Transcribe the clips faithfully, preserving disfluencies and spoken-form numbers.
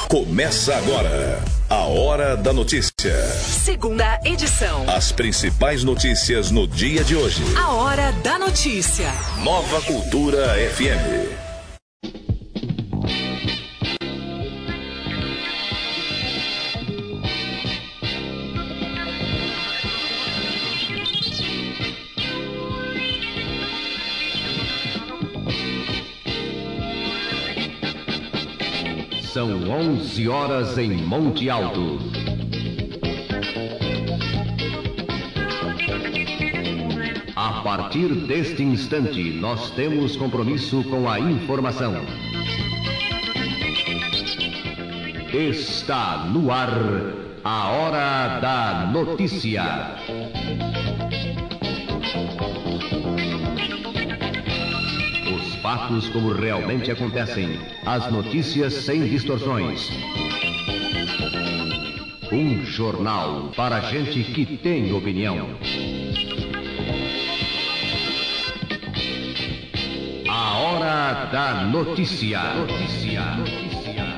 Começa agora a Hora da Notícia. Segunda edição. As principais notícias no dia de hoje. A Hora da Notícia. Nova Cultura F M. São onze horas em Monte Alto. A partir deste instante, nós temos compromisso com a informação. Está no ar a Hora da Notícia. Fatos como realmente acontecem, as notícias sem distorções. Um jornal para gente que tem opinião. A Hora da Notícia. Notícia. Notícia.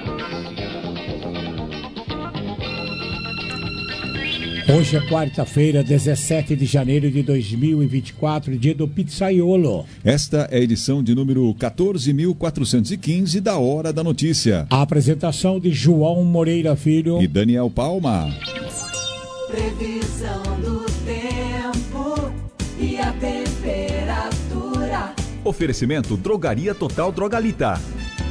Hoje é quarta-feira, dezessete de janeiro de dois mil e vinte e quatro, dia do pizzaiolo. Esta é a edição de número quatorze mil quatrocentos e quinze da Hora da Notícia. A apresentação de João Moreira Filho e Daniel Palma. Previsão do tempo e a temperatura. Oferecimento Drogaria Total Drogalita.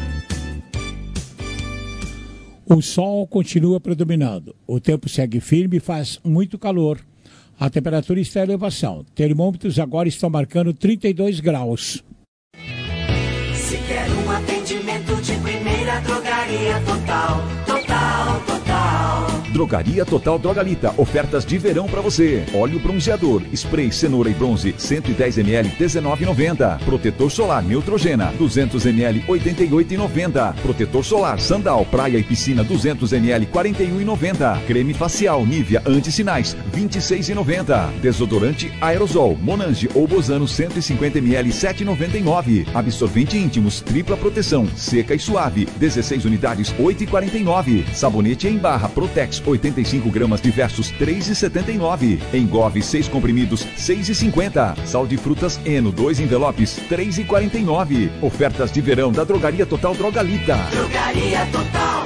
O sol continua predominando. O tempo segue firme e faz muito calor. A temperatura está em elevação. Termômetros agora estão marcando trinta e dois graus. Se quer um atendimento de primeira, Drogaria Total. Total, total. Drogaria Total Drogalita. Ofertas de verão para você. Óleo bronzeador, spray cenoura e bronze, cento e dez mililitros, dezenove reais e noventa centavos. Protetor solar Neutrogena, duzentos mililitros, oitenta e oito reais e noventa centavos. Protetor solar Sandal, praia e piscina, duzentos mililitros, quarenta e um reais e noventa centavos. Creme facial Nivea anti-sinais, vinte e seis reais e noventa centavos. Desodorante Aerosol, Monange ou Bozano, cento e cinquenta mililitros, sete reais e noventa e nove centavos. Absorvente íntimos, tripla proteção, seca e suave, dezesseis unidades, oito reais e quarenta e nove centavos. Sabonete em barra Protex, oitenta e cinco gramas diversos, três reais e setenta e nove centavos. Engove seis comprimidos, seis reais e cinquenta centavos. Sal de frutas Eno, dois envelopes, três reais e quarenta e nove centavos. Ofertas de verão da Drogaria Total Drogalita. Drogaria Total.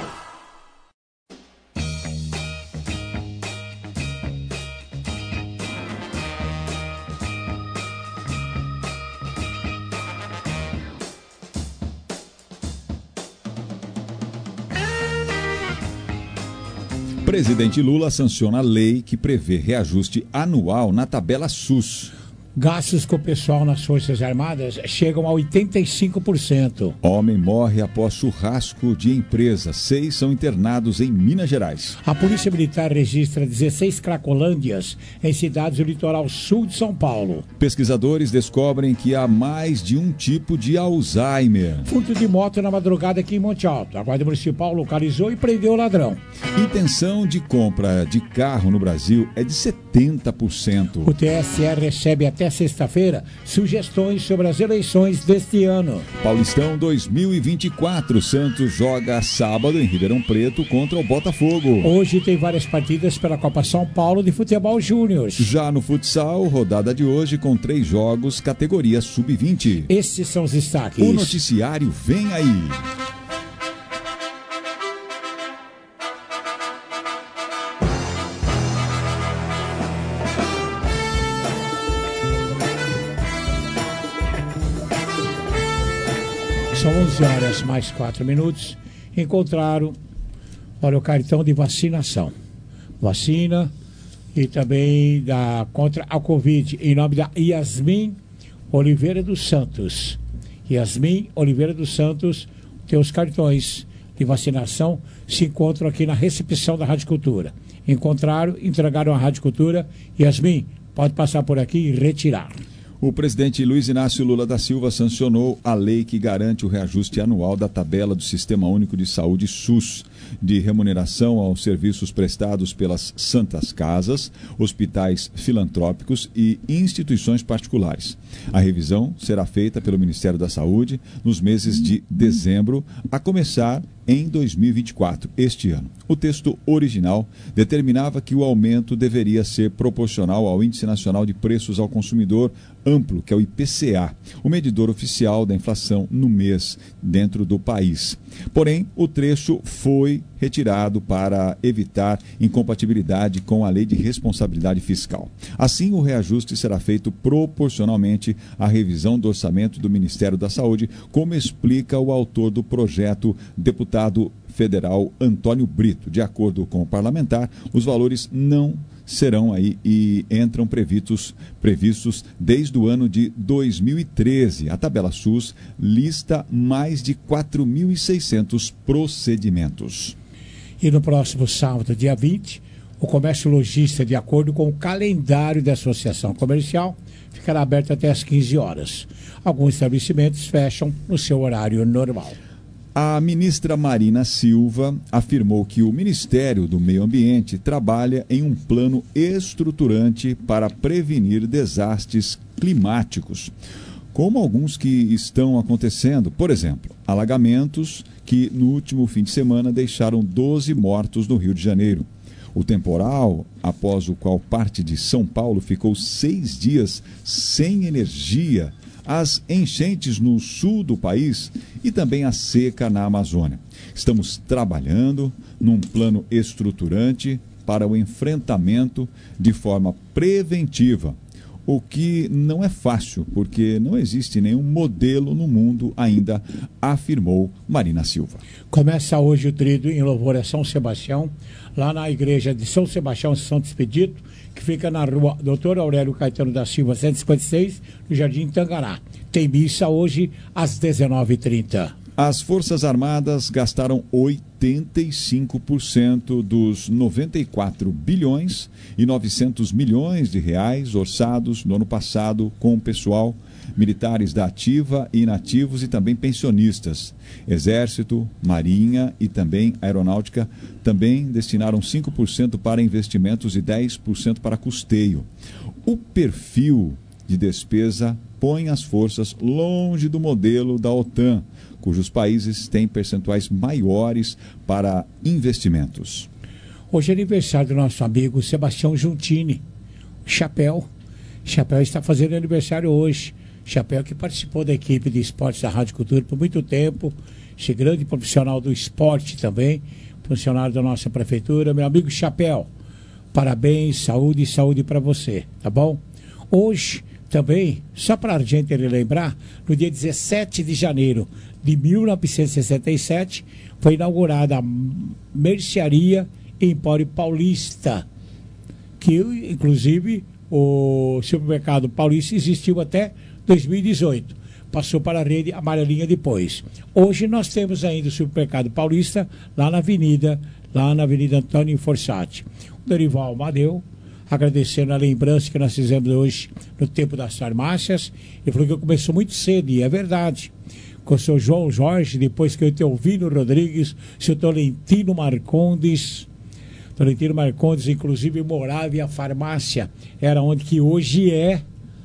Presidente Lula sanciona a lei que prevê reajuste anual na tabela SUS. Gastos com o pessoal nas Forças Armadas chegam a oitenta e cinco por cento. Homem morre após churrasco de empresa. Seis são internados em Minas Gerais. A Polícia Militar registra dezesseis cracolândias em cidades do litoral sul de São Paulo. Pesquisadores descobrem que há mais de um tipo de Alzheimer. Furto de moto na madrugada aqui em Monte Alto. A Guarda Municipal localizou e prendeu o ladrão. Intenção de compra de carro no Brasil é de setenta por cento. O T S E recebe até sexta-feira sugestões sobre as eleições deste ano. Paulistão dois mil e vinte e quatro. Santos joga sábado em Ribeirão Preto contra o Botafogo. Hoje tem várias partidas pela Copa São Paulo de Futebol Júnior. Já no futsal, rodada de hoje com três jogos, categoria sub vinte. Esses são os destaques. O noticiário vem aí. São onze horas mais quatro minutos. Encontraram, olha, o cartão de vacinação. Vacina e também da, contra a Covid, em nome da Yasmin Oliveira dos Santos. Yasmin Oliveira dos Santos, teus cartões de vacinação se encontram aqui na recepção da Rádio Cultura. Encontraram, entregaram à Rádio Cultura. Yasmin, pode passar por aqui e retirar. O presidente Luiz Inácio Lula da Silva sancionou a lei que garante o reajuste anual da tabela do Sistema Único de Saúde SUS, de remuneração aos serviços prestados pelas Santas Casas, hospitais filantrópicos e instituições particulares. A revisão será feita pelo Ministério da Saúde nos meses de dezembro, a começar em dois mil e vinte e quatro, este ano. O texto original determinava que o aumento deveria ser proporcional ao Índice Nacional de Preços ao Consumidor Amplo, que é o I P C A, o medidor oficial da inflação no mês dentro do país. Porém, o trecho foi retirado para evitar incompatibilidade com a Lei de Responsabilidade Fiscal. Assim, o reajuste será feito proporcionalmente à revisão do orçamento do Ministério da Saúde, como explica o autor do projeto, deputado federal Antônio Brito. De acordo com o parlamentar, os valores não serão aí e entram previstos, previstos desde o ano de dois mil e treze. A tabela SUS lista mais de quatro mil e seiscentos procedimentos. E no próximo sábado, dia vinte, o comércio lojista, de acordo com o calendário da Associação Comercial, ficará aberto até às quinze horas. Alguns estabelecimentos fecham no seu horário normal. A ministra Marina Silva afirmou que o Ministério do Meio Ambiente trabalha em um plano estruturante para prevenir desastres climáticos, como alguns que estão acontecendo. Por exemplo, alagamentos que no último fim de semana deixaram doze mortos no Rio de Janeiro. O temporal, após o qual parte de São Paulo ficou seis dias sem energia, as enchentes no sul do país e também a seca na Amazônia. Estamos trabalhando num plano estruturante para o enfrentamento de forma preventiva, o que não é fácil, porque não existe nenhum modelo no mundo ainda, afirmou Marina Silva. Começa hoje o tríduo em louvor a São Sebastião, lá na igreja de São Sebastião, São Expedito, que fica na rua doutor Aurélio Caetano da Silva, cento e cinquenta e seis, no Jardim Tangará. Tem missa hoje às dezenove e trinta. As Forças Armadas gastaram oitenta e cinco por cento dos noventa e quatro bilhões e novecentos milhões de reais orçados no ano passado com o pessoal, militares da ativa e inativos e também pensionistas. Exército, Marinha e também Aeronáutica também destinaram cinco por cento para investimentos e dez por cento para custeio. O perfil de despesa põe as forças longe do modelo da OTAN, cujos países têm percentuais maiores para investimentos. Hoje é aniversário do nosso amigo Sebastião Giuntini, Chapéu. Chapéu está fazendo aniversário hoje. Chapéu que participou da equipe de esportes da Rádio Cultura por muito tempo, esse grande profissional do esporte também, funcionário da nossa prefeitura. Meu amigo Chapéu, parabéns, saúde e saúde para você, tá bom? Hoje também, só para a gente relembrar, no dia dezessete de janeiro de mil novecentos e sessenta e sete, foi inaugurada a Mercearia Empório Paulista, que inclusive o supermercado Paulista existiu até dois mil e dezoito. Passou para a rede amarelinha depois. Hoje nós temos ainda o supermercado Paulista lá na avenida, lá na Avenida Antônio Fossati. O Dorival Amadeu, agradecendo a lembrança que nós fizemos hoje no tempo das farmácias. Ele falou que começou muito cedo, e é verdade. Com o seu João Jorge, depois que eu te ouvi no Rodrigues, o seu Tolentino Marcondes. Tolentino Marcondes, inclusive, morava e a farmácia era onde que hoje é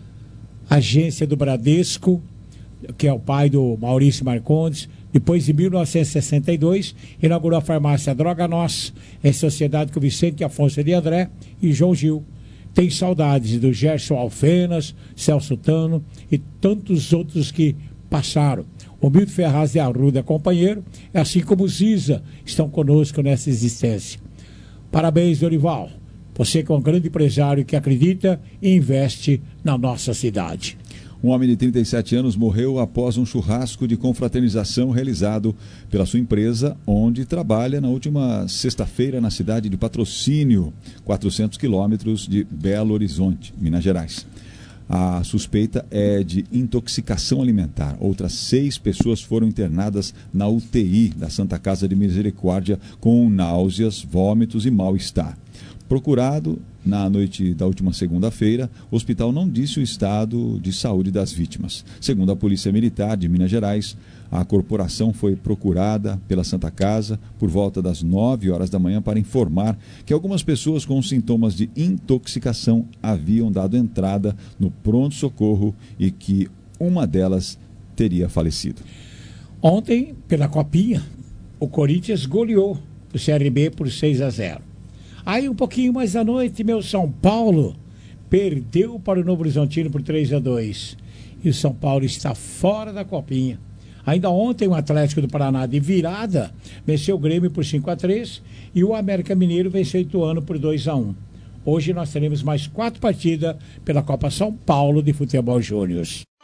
a agência do Bradesco, que é o pai do Maurício Marcondes. Depois, em mil novecentos e sessenta e dois, inaugurou a farmácia Droga Nossa, em sociedade com Vicente Afonso de André e João Gil. Tem saudades do Gerson Alfenas, Celso Tano e tantos outros que passaram. O Milton Ferraz de Arruda, companheiro, assim como o Ziza, estão conosco nessa existência. Parabéns, Dorival. Você que é um grande empresário que acredita e investe na nossa cidade. Um homem de trinta e sete anos morreu após um churrasco de confraternização realizado pela sua empresa, onde trabalha na última sexta-feira na cidade de Patrocínio, quatrocentos quilômetros de Belo Horizonte, Minas Gerais. A suspeita é de intoxicação alimentar. Outras seis pessoas foram internadas na U T I da Santa Casa de Misericórdia com náuseas, vômitos e mal-estar. Procurado na noite da última segunda-feira, o hospital não disse o estado de saúde das vítimas. Segundo a Polícia Militar de Minas Gerais, a corporação foi procurada pela Santa Casa por volta das nove horas da manhã para informar que algumas pessoas com sintomas de intoxicação haviam dado entrada no pronto-socorro e que uma delas teria falecido. Ontem, pela Copinha, o Corinthians goleou o C R B por seis a zero. Aí um pouquinho mais à noite, meu São Paulo perdeu para o Novo Horizontino por três a dois. E o São Paulo está fora da copinha. Ainda ontem o Atlético do Paraná de virada venceu o Grêmio por cinco a três e o América Mineiro venceu o Ituano por dois a um. Hoje nós teremos mais quatro partidas pela Copa São Paulo de Futebol Júnior.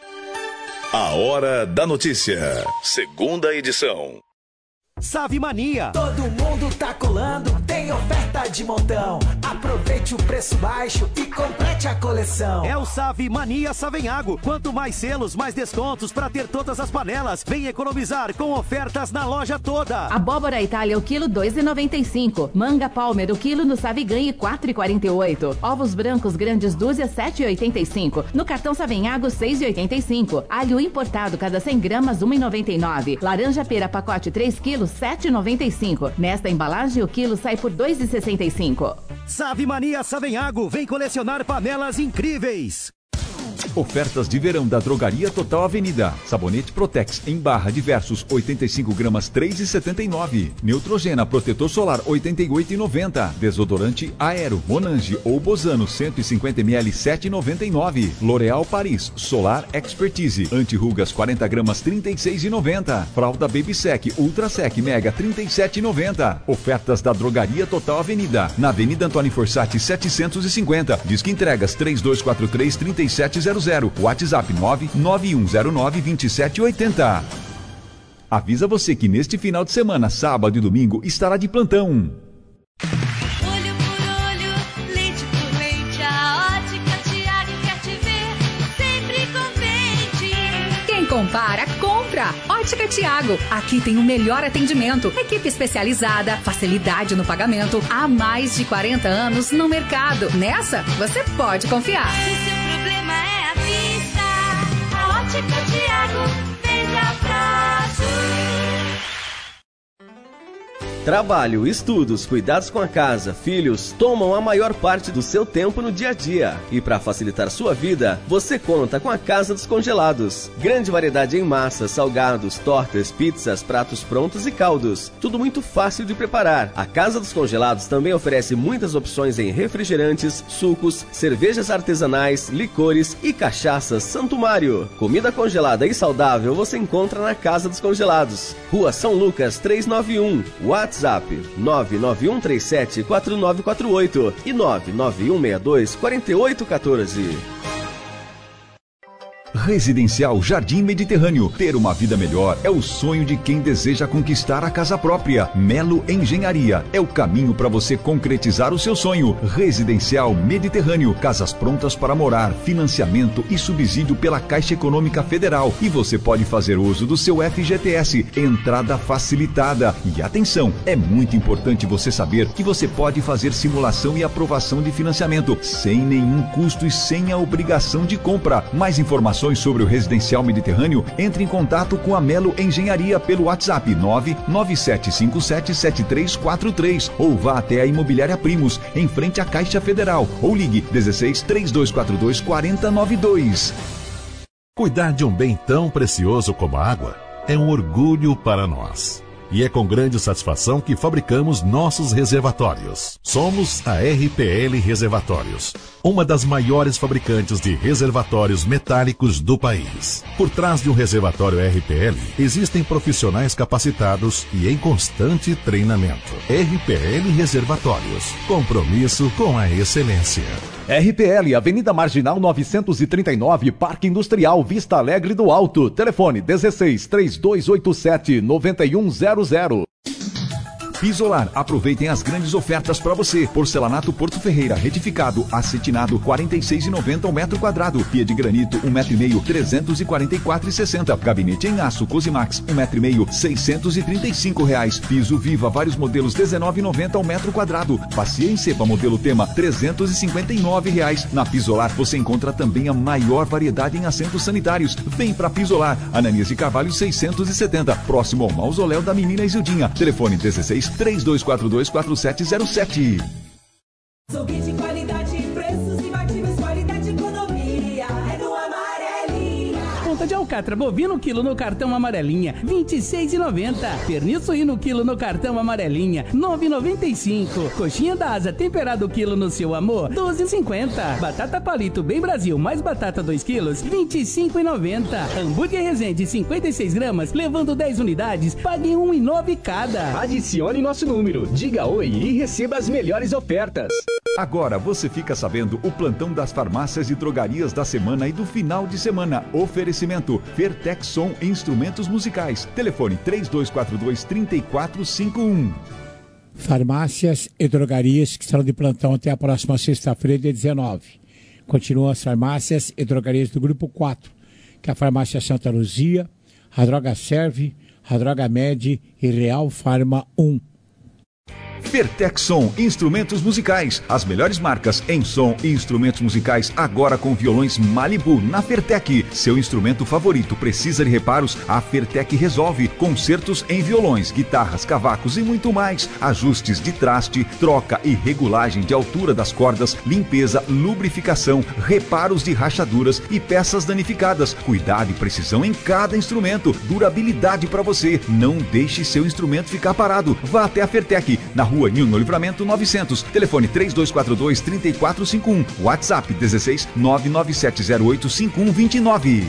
A Hora da Notícia, segunda edição. Save Mania. Todo mundo tá colando, tem oferta de montão. Aproveite o preço baixo e complete a coleção. É o Save Mania Savenhago. Quanto mais selos, mais descontos para ter todas as panelas. Vem economizar com ofertas na loja toda. Abóbora Itália o quilo dois reais e noventa e cinco. Manga Palmer o quilo no Save Ganhe quatro reais e quarenta e oito. Ovos brancos grandes dúzia sete reais e oitenta e cinco. No cartão Savenhago seis reais e oitenta e cinco. Alho importado cada cem gramas um real e noventa e nove. Laranja pera pacote três quilos sete reais e noventa e cinco. Nesta embalagem o quilo sai por dois reais e sessenta e cinco. Save Mania Savenhago, vem colecionar panelas incríveis. Ofertas de verão da Drogaria Total Avenida. Sabonete Protex em barra diversos oitenta e cinco gramas três reais e setenta e nove. Neutrogena Protetor Solar oitenta e oito reais e noventa. Desodorante Aero Monange ou Bozano cento e cinquenta mililitros sete reais e noventa e nove. L'Oréal Paris Solar Expertise Anti-rugas quarenta gramas trinta e seis reais e noventa. Fralda Baby Sec Ultra Sec Mega trinta e sete reais e noventa. Ofertas da Drogaria Total Avenida. Na Avenida Antônio Forsatti setecentos e cinquenta. Disque entregas três dois quatro três três sete zero zero. WhatsApp nove nove um zero nove dois sete oito zero. Avisa você que neste final de semana, sábado e domingo, estará de plantão. Olho por olho, leite por leite, a Ótica Tiago quer te ver sempre contente. Quem compara, compra. Ótica Tiago. Aqui tem o melhor atendimento, equipe especializada, facilidade no pagamento, há mais de quarenta anos no mercado. Nessa, você pode confiar. Se seu problema é a vista, a Ótica Tiago veja fácil. Trabalho, estudos, cuidados com a casa, filhos, tomam a maior parte do seu tempo no dia a dia. E para facilitar sua vida, você conta com a Casa dos Congelados. Grande variedade em massas, salgados, tortas, pizzas, pratos prontos e caldos. Tudo muito fácil de preparar. A Casa dos Congelados também oferece muitas opções em refrigerantes, sucos, cervejas artesanais, licores e cachaças Santo Mário. Comida congelada e saudável você encontra na Casa dos Congelados. Rua São Lucas trezentos e noventa e um. WhatsApp nove nove um três sete quatro nove quatro oito e nove nove um seis dois quatro oito um quatro. Residencial Jardim Mediterrâneo. Ter uma vida melhor é o sonho de quem deseja conquistar a casa própria. Melo Engenharia é o caminho para você concretizar o seu sonho. Residencial Mediterrâneo. Casas prontas para morar, financiamento e subsídio pela Caixa Econômica Federal. E você pode fazer uso do seu F G T S. Entrada facilitada. E atenção, é muito importante você saber que você pode fazer simulação e aprovação de financiamento sem nenhum custo e sem a obrigação de compra. Mais informações sobre o Residencial Mediterrâneo, entre em contato com a Melo Engenharia pelo WhatsApp nove nove sete cinco sete sete três quatro três ou vá até a Imobiliária Primos, em frente à Caixa Federal, ou ligue dezesseis três dois quatro dois quatro zero nove dois. Cuidar de um bem tão precioso como a água é um orgulho para nós. E é com grande satisfação que fabricamos nossos reservatórios. Somos a R P L Reservatórios, uma das maiores fabricantes de reservatórios metálicos do país. Por trás de um reservatório R P L, existem profissionais capacitados e em constante treinamento. R P L Reservatórios, compromisso com a excelência. R P L, Avenida Marginal novecentos e trinta e nove, Parque Industrial, Vista Alegre do Alto. Telefone dezesseis três dois oito sete nove um zero zero. Pisolar, aproveitem as grandes ofertas para você. Porcelanato Porto Ferreira, retificado, acetinado, quarenta e seis reais e noventa centavos ao metro quadrado. Pia de granito, um metro e meio, trezentos e quarenta e quatro reais e sessenta centavos. Gabinete em aço, Cosimax, um metro e meio, seiscentos e trinta e cinco reais. Piso Viva, vários modelos, dezenove reais e noventa centavos ao metro quadrado. Bacia em cepa, modelo Tema, trezentos e cinquenta e nove reais. Na Pisolar você encontra também a maior variedade em assentos sanitários. Vem pra Pisolar, Ananias de Carvalho seiscentos e setenta, próximo ao Mausoléu da Menina Isildinha. Telefone dezesseis três dois quatro dois quatro sete zero sete. Açougue de qualidade, preços imbatíveis, qualidade e economia. É no Amarelinha. Ponta de alcatra alcatra bovino quilo no cartão amarelinha, vinte e seis reais e noventa centavos. Pernil suíno quilo no cartão amarelinha, nove reais e noventa e cinco centavos. Coxinha da asa temperado quilo no seu amor, doze reais e cinquenta centavos. Batata palito bem Brasil mais batata dois quilos, vinte e cinco reais e noventa centavos. Hambúrguer Resende cinquenta e seis gramas, levando dez unidades, pague um real e nove centavos cada. Adicione nosso número, diga oi e receba as melhores ofertas. Agora você fica sabendo o plantão das farmácias e drogarias da semana e do final de semana. Oferecimento Fertexson Instrumentos Musicais. Telefone três dois quatro dois, três quatro cinco um. Farmácias e drogarias que estarão de plantão até a próxima sexta-feira, dia dezenove. Continuam as farmácias e drogarias do Grupo quatro, que é a Farmácia Santa Luzia, a Droga Serve, a Droga Med e Real Farma um. Fertexson Instrumentos Musicais. As melhores marcas em som e instrumentos musicais agora com violões Malibu na Fertec. Seu instrumento favorito precisa de reparos? A Fertec resolve. Concertos em violões, guitarras, cavacos e muito mais. Ajustes de traste, troca e regulagem de altura das cordas, limpeza, lubrificação, reparos de rachaduras e peças danificadas. Cuidado e precisão em cada instrumento. Durabilidade para você. Não deixe seu instrumento ficar parado. Vá até a Fertec, na rua Nilno Livramento novecentos. Telefone três dois quatro dois, três quatro cinco um. WhatsApp dezesseis, nove nove sete zero oito, cinco um dois nove.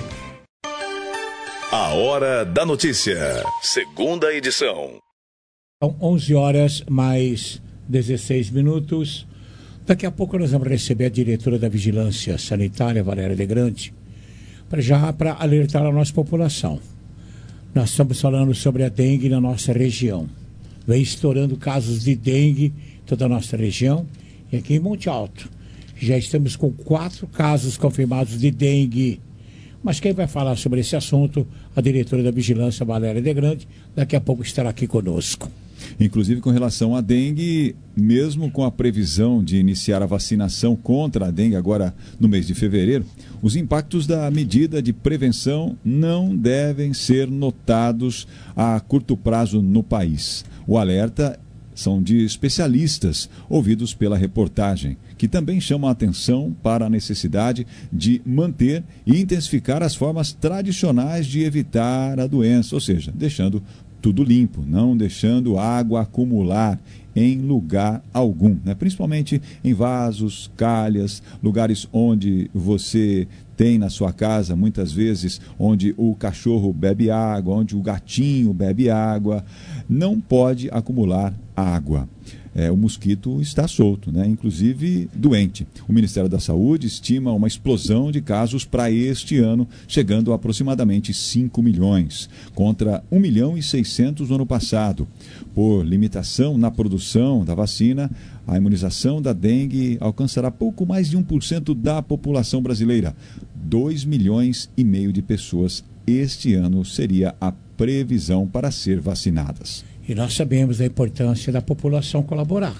A Hora da Notícia. Segunda edição. São onze horas mais dezesseis minutos. Daqui a pouco nós vamos receber a diretora da Vigilância Sanitária, Valéria de Grande, para já para alertar a nossa população. Nós estamos falando sobre a dengue na nossa região. Vem estourando casos de dengue em toda a nossa região e aqui em Monte Alto. Já estamos com quatro casos confirmados de dengue. Mas quem vai falar sobre esse assunto, a diretora da Vigilância, Valéria de Grande, daqui a pouco estará aqui conosco. Inclusive com relação à dengue, mesmo com a previsão de iniciar a vacinação contra a dengue agora no mês de fevereiro, os impactos da medida de prevenção não devem ser notados a curto prazo no país. O alerta são de especialistas ouvidos pela reportagem, que também chamam a atenção para a necessidade de manter e intensificar as formas tradicionais de evitar a doença, ou seja, deixando tudo limpo, não deixando água acumular em lugar algum, né? Principalmente em vasos, calhas, lugares onde você tem na sua casa, muitas vezes, onde o cachorro bebe água, onde o gatinho bebe água, não pode acumular água. É, o mosquito está solto, né? Inclusive doente. O Ministério da Saúde estima uma explosão de casos para este ano, chegando a aproximadamente cinco milhões, contra um milhão e seiscentos no ano passado. Por limitação na produção da vacina, a imunização da dengue alcançará pouco mais de um por cento da população brasileira. dois milhões e meio de pessoas este ano seria a previsão para ser vacinadas. E nós sabemos da importância da população colaborar,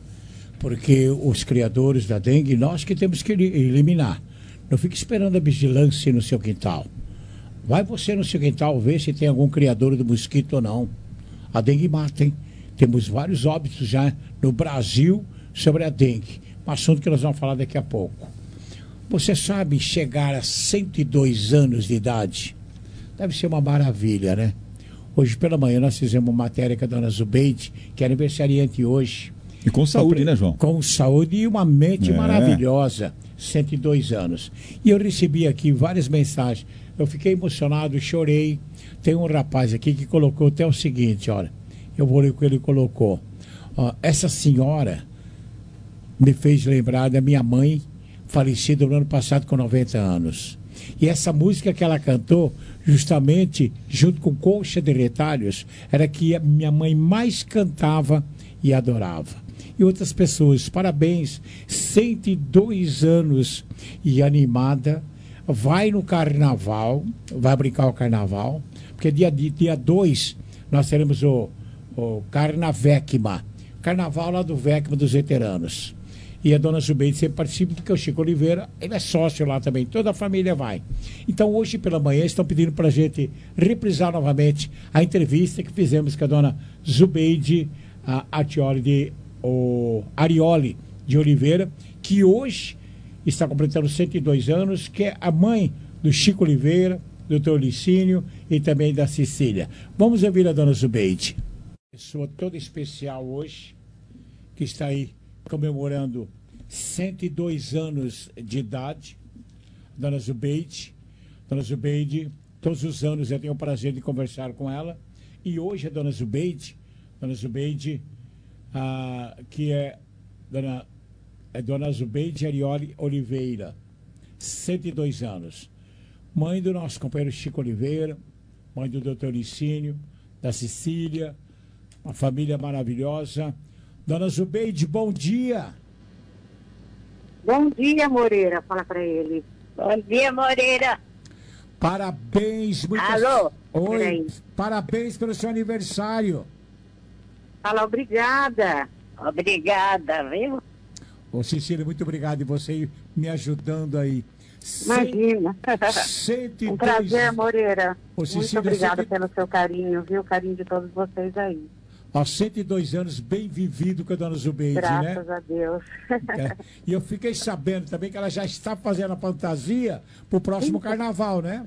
porque os criadores da dengue, nós que temos que eliminar. Não fique esperando a vigilância no seu quintal. Vai você no seu quintal ver se tem algum criador do mosquito ou não. A dengue mata, hein? Temos vários óbitos já no Brasil sobre a dengue. Um assunto que nós vamos falar daqui a pouco. Você sabe, chegar a cento e dois anos de idade deve ser uma maravilha, né? Hoje pela manhã nós fizemos uma matéria com a dona Zubeide, que é aniversariante hoje. E com saúde, né, João? Com saúde e uma mente é. maravilhosa, cento e dois anos. E eu recebi aqui várias mensagens. Eu fiquei emocionado, chorei. Tem um rapaz aqui que colocou até o seguinte, olha. Eu vou ler o que ele colocou. Ó, essa senhora me fez lembrar da minha mãe, falecida no ano passado com noventa anos. E essa música que ela cantou, justamente junto com Colcha de Retalhos, era que a minha mãe mais cantava e adorava. E outras pessoas, parabéns, cento e dois anos e animada, vai no carnaval, vai brincar o carnaval, porque dia dia dois nós teremos o, o Carnavecma, carnaval lá do Vecma dos veteranos. E a dona Zubeide sempre participa, porque o Chico Oliveira, ele é sócio lá também, toda a família vai. Então hoje pela manhã estão pedindo para a gente reprisar novamente a entrevista que fizemos com a dona Zubeide a Artioli de, o Arioli de Oliveira, que hoje está completando cento e dois anos, que é a mãe do Chico Oliveira, doutor Licínio e também da Cecília. Vamos ouvir a dona Zubeide. Pessoa toda especial hoje, que está aí comemorando cento e dois anos de idade, dona Zubeide. Dona Zubeide, todos os anos eu tenho o prazer de conversar com ela. E hoje a dona Zubeide, dona Zubeide, ah, que é dona, é dona Zubeide Arioli Oliveira, cento e dois anos. Mãe do nosso companheiro Chico Oliveira, mãe do doutor Licínio, da Cecília, uma família maravilhosa. Dona Zubeide, bom dia. Bom dia, Moreira, fala pra ele. Bom dia, Moreira. Parabéns, muitas... Alô? Oi, Peraí. parabéns pelo seu aniversário. Fala, obrigada. Obrigada, viu? Ô, Cecília, muito obrigado e você me ajudando aí. Imagina. cento e dois... Um prazer, Moreira. Ô, Cecília, muito obrigada cento... pelo seu carinho, viu? O carinho de todos vocês aí. Aos cento e dois anos, bem vivido com a dona Zubeide, né? Graças a Deus. É. E eu fiquei sabendo também que ela já está fazendo a fantasia para o próximo carnaval, né?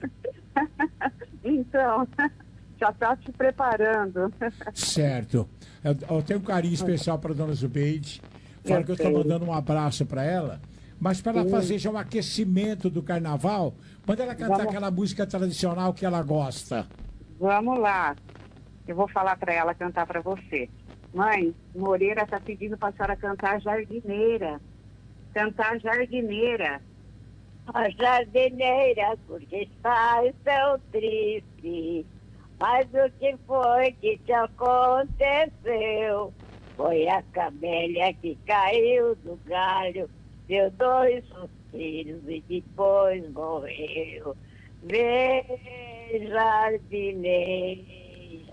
Então, já está se preparando. Certo. Eu, eu tenho um carinho especial para a dona Zubeide. Fala Eu que eu estou sei. mandando um abraço para ela. Mas para ela Sim. fazer já um aquecimento do carnaval, manda ela cantar Vamos. aquela música tradicional que ela gosta. Vamos lá. Eu vou falar para ela cantar para você. Mãe, Moreira está pedindo para a senhora cantar Jardineira. Cantar Jardineira. A jardineira, porque estás tão triste. Mas o que foi que te aconteceu? Foi a camélia que caiu do galho, deu dois suspiros e depois morreu. Vem, jardineira,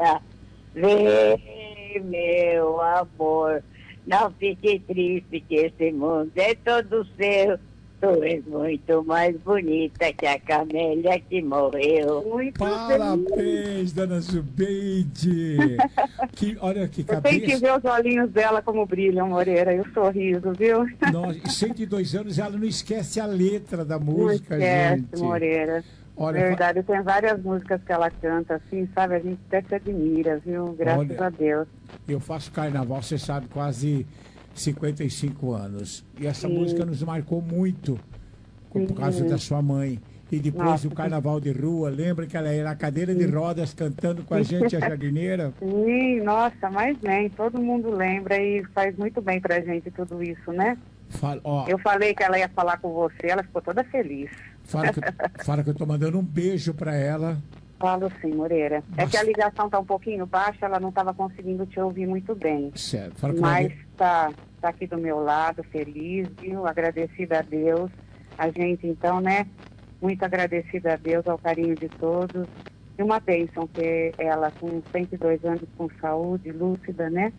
vem, meu amor. Não fique triste que esse mundo é todo seu. Tu és muito mais bonita que a camélia que morreu. Muito Parabéns, dona Zubeide. Que, olha que Eu cabeça. tenho que ver os olhinhos dela como brilham, Moreira, e o sorriso, viu? Nós, em cento e dois anos, ela não esquece a letra da Não música, esquece, gente. Moreira. Olha, Verdade, tem várias músicas que ela canta, assim, sabe? A gente até se admira, viu? Graças Olha, a Deus. Eu faço carnaval, você sabe, quase cinquenta e cinco anos. E essa Sim. música nos marcou muito por Sim. causa da sua mãe. E depois Nossa. do carnaval de rua, lembra que ela era na cadeira de rodas cantando com a gente, a jardineira? Sim, nossa, mas nem, todo mundo lembra e faz muito bem pra gente tudo isso, né? Fala, ó, Eu falei que ela ia falar com você, ela ficou toda feliz. fala, que, eu- fala que eu tô mandando um beijo pra ela. Falo sim, Moreira. É Nossa. que a ligação tá um pouquinho baixa, ela não estava conseguindo te ouvir muito bem. Sério, fala que eu Mas mandei- tá, tá aqui do meu lado, feliz, viu? Agradecida a Deus. A gente, então, né? Muito agradecida a Deus, ao carinho de todos. E uma bênção ter ela com cento e dois anos, com saúde, lúcida, né?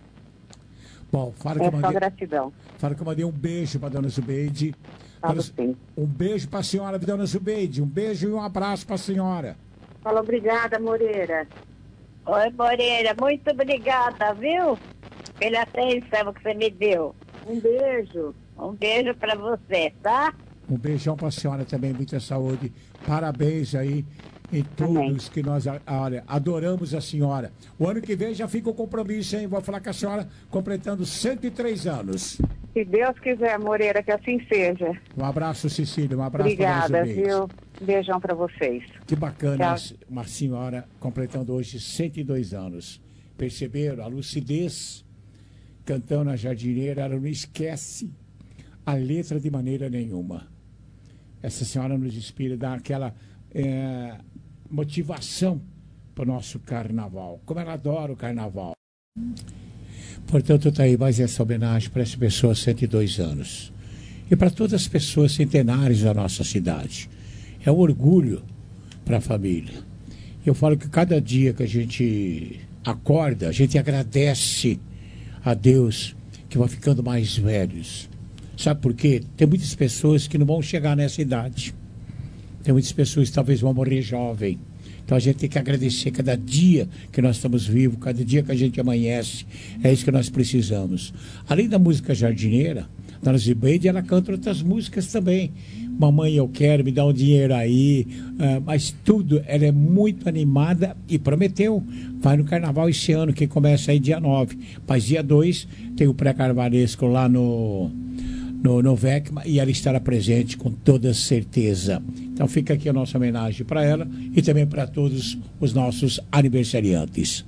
Bom, fala que É eu só mandei, gratidão. fala que eu mandei um beijo pra dona Zubeide. Falo Dona- sim. Um beijo pra senhora, dona Zubeide. Um beijo e um abraço pra senhora. Fala, obrigada, Moreira. Oi, Moreira, muito obrigada, viu? Pela atenção que você me deu. Um beijo. Um beijo pra você, tá? Um beijão pra senhora também, muita saúde. Parabéns aí em todos que nós, a- olha, adoramos a senhora. O ano que vem já fica o compromisso, hein? Vou falar com a senhora completando cento e três anos. Se Deus quiser, Moreira, que assim seja. Um abraço, Cecília. Um abraço pra Obrigada, dona Zubeide. viu? Um beijão pra vocês. Que bacana, Tchau. uma senhora completando hoje cento e dois anos. Perceberam a lucidez cantando a jardineira? Ela não esquece a letra de maneira nenhuma. Essa senhora nos inspira, dá aquela é, motivação para o nosso carnaval. Como ela adora o carnaval. Portanto, está aí mais essa homenagem para essa pessoa, cento e dois anos. E para todas as pessoas centenárias da nossa cidade. É um orgulho para a família. Eu falo que cada dia que a gente acorda, a gente agradece a Deus que vai ficando mais velhos. Sabe por quê? Tem muitas pessoas que não vão chegar nessa idade. Tem muitas pessoas que talvez vão morrer jovem. Então a gente tem que agradecer cada dia que nós estamos vivos, cada dia que a gente amanhece. É isso que nós precisamos. Além da música jardineira, Dona Zubeide, ela canta outras músicas também. mamãe, eu quero, me dá um dinheiro aí, uh, mas tudo, ela é muito animada e prometeu, vai no carnaval esse ano, que começa aí dia nove, mas dia dois tem o pré-carnavalesco lá no, no, no V E C M A e ela estará presente com toda certeza. Então fica aqui a nossa homenagem para ela e também para todos os nossos aniversariantes.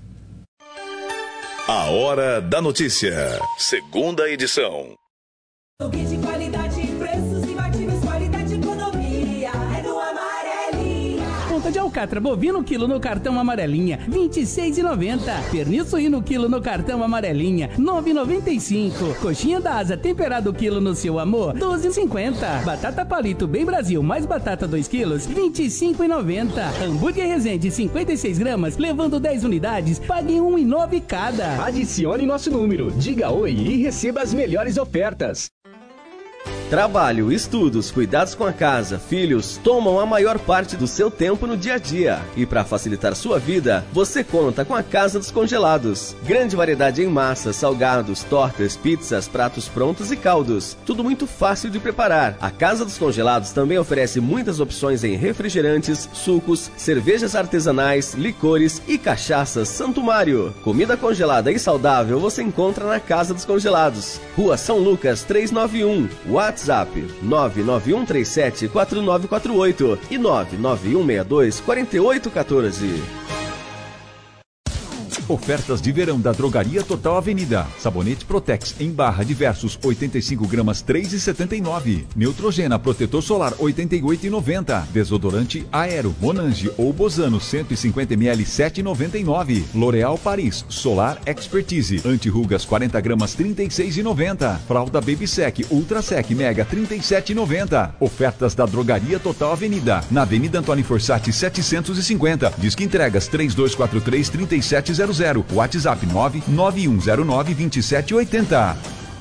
A Hora da Notícia, segunda edição. De qualidade, preços imbatíveis, qualidade e economia. É no Amarelinha. Ponta de alcatra bovino quilo no cartão Amarelinha, vinte e seis reais e noventa centavos. Pernil suíno quilo no cartão Amarelinha, nove reais e noventa e cinco centavos. Coxinha da asa temperado quilo no seu amor, doze reais e cinquenta centavos. Batata palito bem Brasil mais batata dois quilos, vinte e cinco reais e noventa centavos. Hambúrguer Resende cinquenta e seis gramas, levando dez unidades, pague um real e nove centavos cada. Adicione nosso número, diga oi e receba as melhores ofertas. Trabalho, estudos, cuidados com a casa, filhos, tomam a maior parte do seu tempo no dia a dia. E para facilitar sua vida, você conta com a Casa dos Congelados. Grande variedade em massas, salgados, tortas, pizzas, pratos prontos e caldos. Tudo muito fácil de preparar. A Casa dos Congelados também oferece muitas opções em refrigerantes, sucos, cervejas artesanais, licores e cachaças Santo Mário. Comida congelada e saudável você encontra na Casa dos Congelados. Rua São Lucas trezentos e noventa e um. WhatsApp nove nove um três sete quatro nove quatro oito e nove nove um seis dois quatro oito um quatro. Ofertas de verão da Drogaria Total Avenida. Sabonete Protex em barra diversos oitenta e cinco gramas três reais e setenta e nove. Neutrogena Protetor Solar oitenta e oito reais e noventa. Desodorante Aero Monange ou Bozano cento e cinquenta mililitros sete reais e noventa e nove. L'Oréal Paris Solar Expertise Anti-rugas quarenta gramas trinta e seis reais e noventa. Fralda Baby Sec Ultra Sec Mega trinta e sete reais e noventa. Ofertas da Drogaria Total Avenida. Na Avenida Antônio Forsatti setecentos e cinquenta. Disque entregas três dois quatro três três sete zero zero. WhatsApp nove nove um zero nove dois sete oito zero.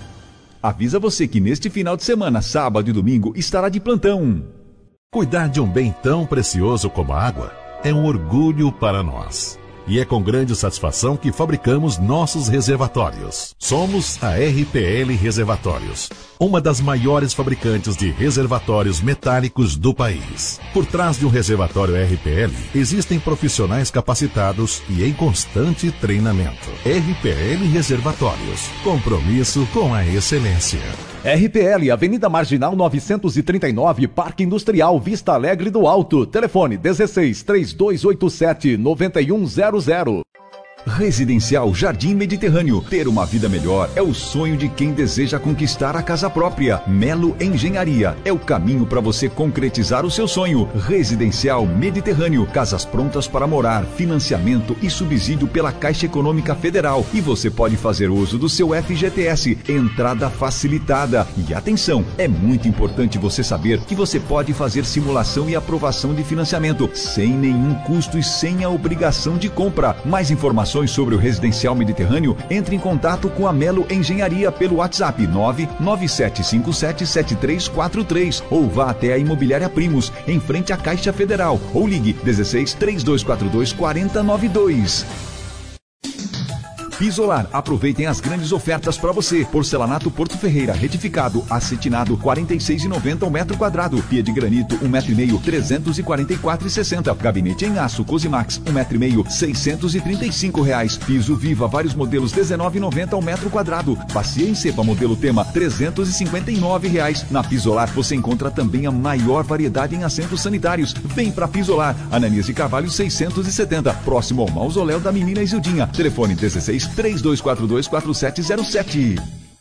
Avisa você que neste final de semana, sábado e domingo, estará de plantão. Cuidar de um bem tão precioso como a água é um orgulho para nós. E é com grande satisfação que fabricamos nossos reservatórios. Somos a R P L Reservatórios, uma das maiores fabricantes de reservatórios metálicos do país. Por trás de um reservatório R P L, existem profissionais capacitados e em constante treinamento. R P L Reservatórios, compromisso com a excelência. R P L, Avenida Marginal novecentos e trinta e nove, Parque Industrial, Vista Alegre do Alto. Telefone dezesseis, três dois oito sete, nove um zero zero. Residencial Jardim Mediterrâneo. Ter uma vida melhor é o sonho de quem deseja conquistar a casa própria. Melo Engenharia é o caminho para você concretizar o seu sonho. Residencial Mediterrâneo. Casas prontas para morar, financiamento e subsídio pela Caixa Econômica Federal. E você pode fazer uso do seu F G T S. Entrada facilitada. E atenção, é muito importante você saber que você pode fazer simulação e aprovação de financiamento sem nenhum custo e sem a obrigação de compra. Mais informações sobre o Residencial Mediterrâneo, entre em contato com a Melo Engenharia pelo WhatsApp nove nove sete cinco sete sete três quatro três ou vá até a Imobiliária Primos, em frente à Caixa Federal, ou ligue dezesseis, três dois quatro dois, quatro zero nove dois. Pisolar, aproveitem as grandes ofertas para você. Porcelanato Porto Ferreira, retificado, acetinado, quarenta e seis reais e noventa centavos ao metro quadrado. Pia de granito, um metro e meio, trezentos e quarenta e quatro reais e sessenta centavos. Gabinete em aço Cosimax, um metro e meio, seiscentos e trinta e cinco reais. Piso Viva, vários modelos, dezenove reais e noventa centavos ao metro quadrado. Bacia em cepa, modelo Tema, trezentos e cinquenta e nove reais. Na Pisolar você encontra também a maior variedade em assentos sanitários. Vem pra Pisolar, Ananias de Carvalho seiscentos e setenta, próximo ao Mausoléu da Menina Isildinha. Telefone dezesseis, três dois quatro dois, quatro sete zero sete.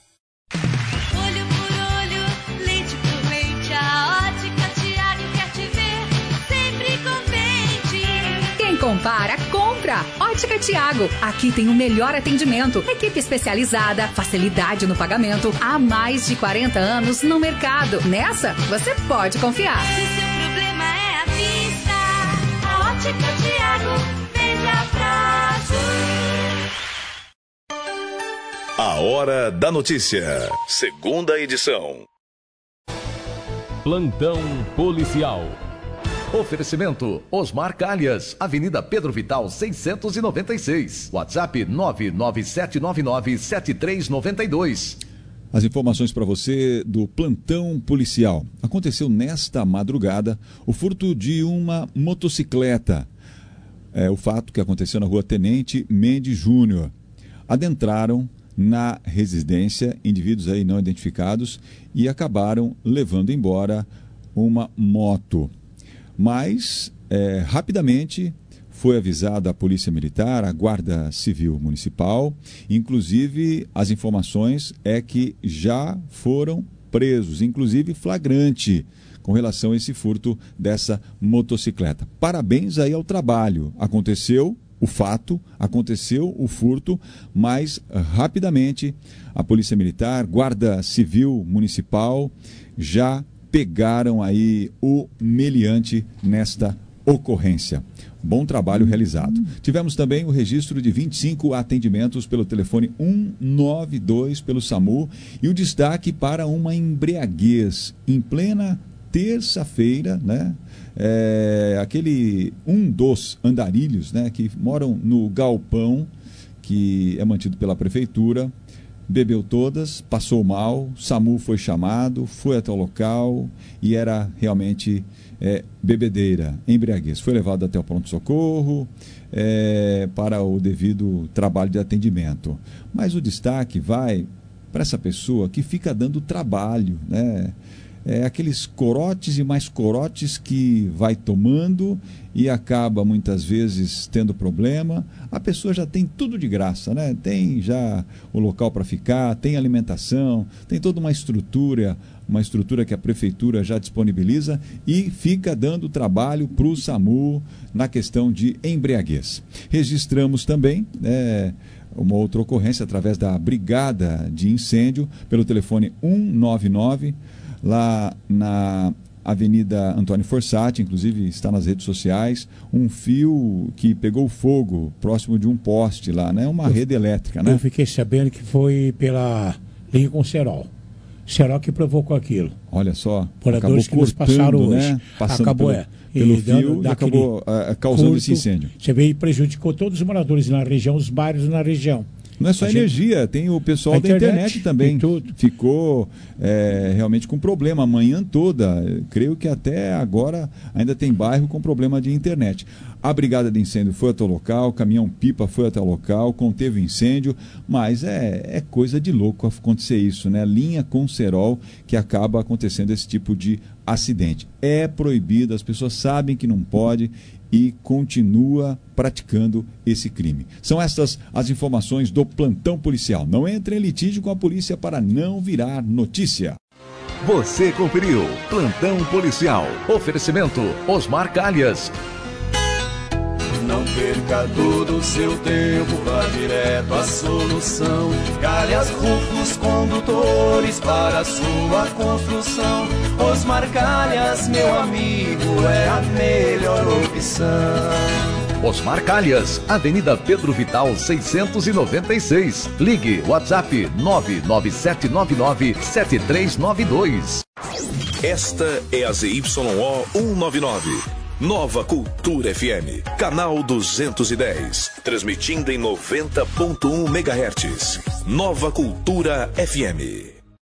Olho por olho, leite por leite, a Ótica Tiago quer te ver sempre contente. Quem compara, compra. Ótica Tiago. Aqui tem o melhor atendimento, equipe especializada, facilidade no pagamento, há mais de quarenta anos no mercado. Nessa, você pode confiar. Se seu problema é a vista, a Ótica Tiago veja pra ti. A Hora da Notícia, segunda edição. Plantão Policial. Oferecimento Osmar Calhas, Avenida Pedro Vital seiscentos e noventa e seis. WhatsApp nove nove sete nove nove sete três nove dois. As informações para você do plantão policial. Aconteceu nesta madrugada o furto de uma motocicleta. É o fato que aconteceu na rua Tenente Mendes Júnior. Adentraram na residência indivíduos aí não identificados e acabaram levando embora uma moto. Mas, é, rapidamente, foi avisada a Polícia Militar, a Guarda Civil Municipal. Inclusive, as informações é que já foram presos, inclusive flagrante, com relação a esse furto dessa motocicleta. Parabéns aí ao trabalho. Aconteceu o fato, aconteceu o furto, mas rapidamente a Polícia Militar, Guarda Civil Municipal já pegaram aí o meliante nesta ocorrência. Bom trabalho realizado. Tivemos também o registro de vinte e cinco atendimentos pelo telefone cento e noventa e dois pelo SAMU e o destaque para uma embriaguez em plena terça-feira, né? É, aquele um dos andarilhos, né, que moram no galpão que é mantido pela prefeitura, bebeu todas, passou mal, SAMU foi chamado, foi até o local e era realmente é, bebedeira, embriaguez. Foi levado até o pronto-socorro é, para o devido trabalho de atendimento. Mas o destaque vai para essa pessoa que fica dando trabalho, né? É, aqueles corotes e mais corotes que vai tomando e acaba muitas vezes tendo problema. A pessoa já tem tudo de graça, né? Tem já o local para ficar, tem alimentação, tem toda uma estrutura, uma estrutura que a prefeitura já disponibiliza e fica dando trabalho para o SAMU na questão de embriaguez. Registramos também é, uma outra ocorrência através da Brigada de Incêndio pelo telefone cento e noventa e nove, lá na Avenida Antônio Fossati, inclusive está nas redes sociais, um fio que pegou fogo próximo de um poste lá, né? Uma eu, rede elétrica, né? Eu fiquei sabendo que foi pela linha com Serol. Serol que provocou aquilo. Olha só, moradores que nos passaram hoje. Né? Passando acabou, pelo, é. pelo e fio e acabou uh, causando curto, esse incêndio. Você veio e prejudicou todos os moradores na região, os bairros na região. Não é só a energia, gente... tem o pessoal da internet, internet também. Ficou é, realmente com problema a manhã toda. Eu creio que até agora ainda tem bairro com problema de internet. A Brigada de Incêndio foi até o local, o caminhão-pipa foi até o local, conteve o incêndio, mas é, é coisa de louco acontecer isso, né? Linha com cerol que acaba acontecendo esse tipo de acidente. É proibido, as pessoas sabem que não pode e continua praticando esse crime. São estas as informações do plantão policial. Não entre em litígio com a polícia para não virar notícia. Você conferiu Plantão Policial. Oferecimento Osmar Calhas. Não perca todo o seu tempo, vá direto à solução. Calhas Rufos Condutores para a sua construção. Osmar Calhas, meu amigo, é a melhor opção. Osmar Calhas, Avenida Pedro Vital seiscentos e noventa e seis. Ligue WhatsApp nove nove sete nove nove sete três nove dois. Esta é a Z Y O cento e noventa e nove. Nova Cultura F M, canal duzentos e dez, transmitindo em noventa ponto um megahertz. Nova Cultura F M.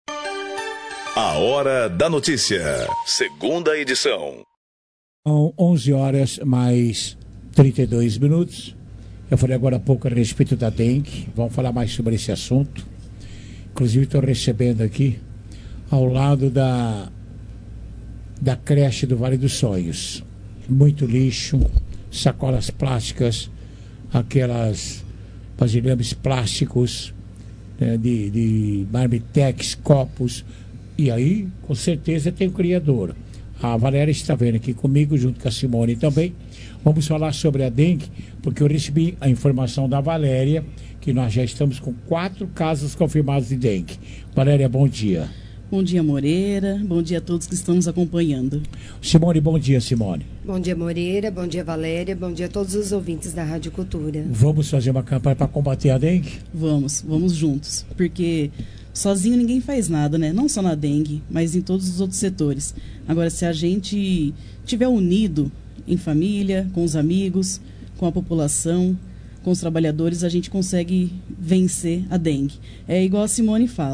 A Hora da Notícia, segunda edição. São onze horas mais trinta e dois minutos. Eu falei agora há pouco a respeito da dengue. Vamos falar mais sobre esse assunto. Inclusive estou recebendo aqui, ao lado da, da creche do Vale dos Sonhos, muito lixo, sacolas plásticas, aquelas vasilhames plásticos, né, de, de marmitex, copos. E aí, com certeza, tem o criador. A Valéria está vendo aqui comigo, junto com a Simone também. Vamos falar sobre a dengue, porque eu recebi a informação da Valéria que nós já estamos com quatro casos confirmados de dengue. Valéria, bom dia. Bom dia, Moreira. Bom dia a todos que estão nos acompanhando. Simone, bom dia, Simone. Bom dia, Moreira. Bom dia, Valéria. Bom dia a todos os ouvintes da Rádio Cultura. Vamos fazer uma campanha para combater a dengue? Vamos, vamos juntos. Porque sozinho ninguém faz nada, né? Não só na dengue, mas em todos os outros setores. Agora, se a gente estiver unido em família, com os amigos, com a população, com os trabalhadores, a gente consegue vencer a dengue. É igual a Simone fala.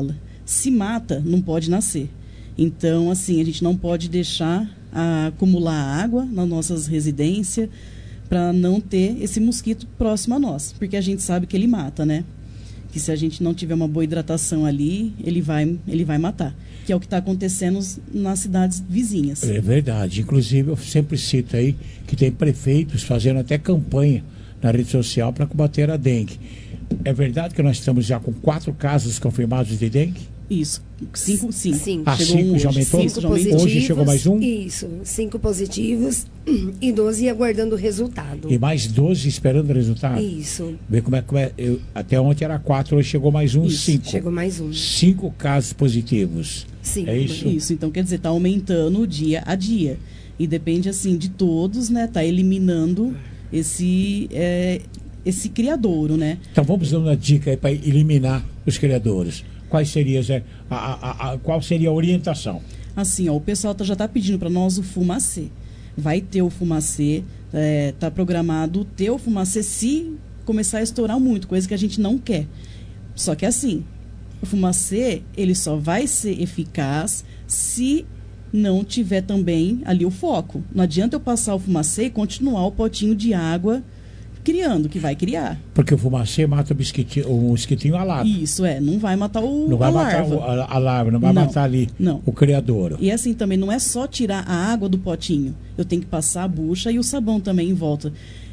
Se mata, não pode nascer. Então, assim, a gente não pode deixar a, acumular água nas nossas residências para não ter esse mosquito próximo a nós, porque a gente sabe que ele mata, né? Que se a gente não tiver uma boa hidratação ali, ele vai, ele vai matar. Que é o que está acontecendo nas cidades vizinhas. É verdade. Inclusive, eu sempre cito aí que tem prefeitos fazendo até campanha na rede social para combater a dengue. É verdade que nós estamos já com quatro casos confirmados de dengue? Isso. Cinco, sim. Cinco. Ah, Chegou cinco um já hoje. aumentou? Cinco já aumentou. Hoje chegou mais um? Isso. Cinco positivos e doze aguardando o resultado. E mais doze esperando o resultado? Isso. Vê como é que é. Eu, até ontem era quatro, hoje chegou mais um, Isso, cinco. chegou mais um. Cinco casos positivos. Sim. É isso? Isso, então quer dizer, está aumentando dia a dia. E depende, assim, de todos, né? Tá eliminando esse, é, esse criadouro, né? Então vamos dar uma dica aí para eliminar os criadores. Quais seriam, a, a, a, qual seria a orientação? Assim, ó, o pessoal tá, já está pedindo para nós o fumacê. Vai ter o fumacê, é, tá programado ter o fumacê se começar a estourar muito, coisa que a gente não quer. Só que assim, o fumacê, ele só vai ser eficaz se não tiver também ali o foco. Não adianta eu passar o fumacê e continuar o potinho de água criando, que vai criar. Porque o fumacê mata o mosquitinho, o mosquitinho a larva. Isso, é, não vai matar o Não vai a matar larva. o, a, a larva, não vai Não, matar ali não. o criadouro. E assim também, não é só tirar a água do potinho. Eu tenho que passar a bucha e o sabão também em volta.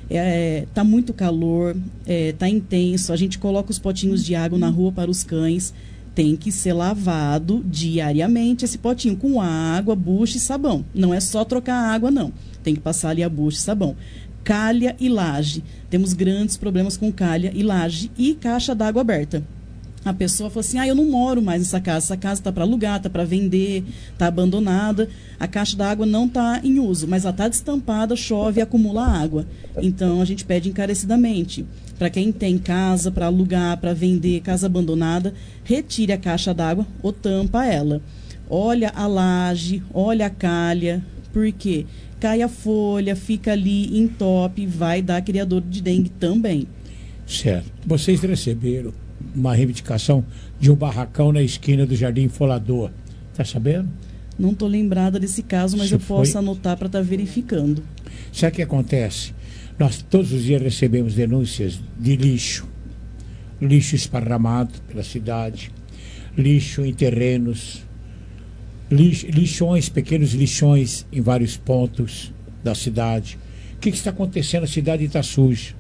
É, tá muito calor, é, tá intenso, a gente coloca os potinhos de água na rua para os cães. Tem que ser lavado diariamente esse potinho com água, bucha e sabão. Não é só trocar a água, não. Tem que passar ali a bucha e sabão. Calha e laje. Temos grandes problemas com calha e laje e caixa d'água aberta. A pessoa fala assim, ah, eu não moro mais nessa casa, essa casa está para alugar, está para vender, está abandonada, a caixa d'água não está em uso, mas ela está destampada, chove e acumula água. Então, a gente pede encarecidamente, para quem tem casa para alugar, para vender, casa abandonada, retire a caixa d'água ou tampa ela. Olha a laje, olha a calha, por quê? Cai a folha, fica ali, entope, vai dar criador de dengue também. Certo. Vocês receberam uma reivindicação de um barracão na esquina do Jardim Folador. Tá sabendo? Não estou lembrada desse caso, mas Isso eu posso foi... anotar para estar tá verificando. Sabe o que acontece? Nós todos os dias recebemos denúncias de lixo. Lixo esparramado pela cidade, lixo em terrenos, lix, lixões, pequenos lixões em vários pontos da cidade. O que, que está acontecendo? A cidade está suja.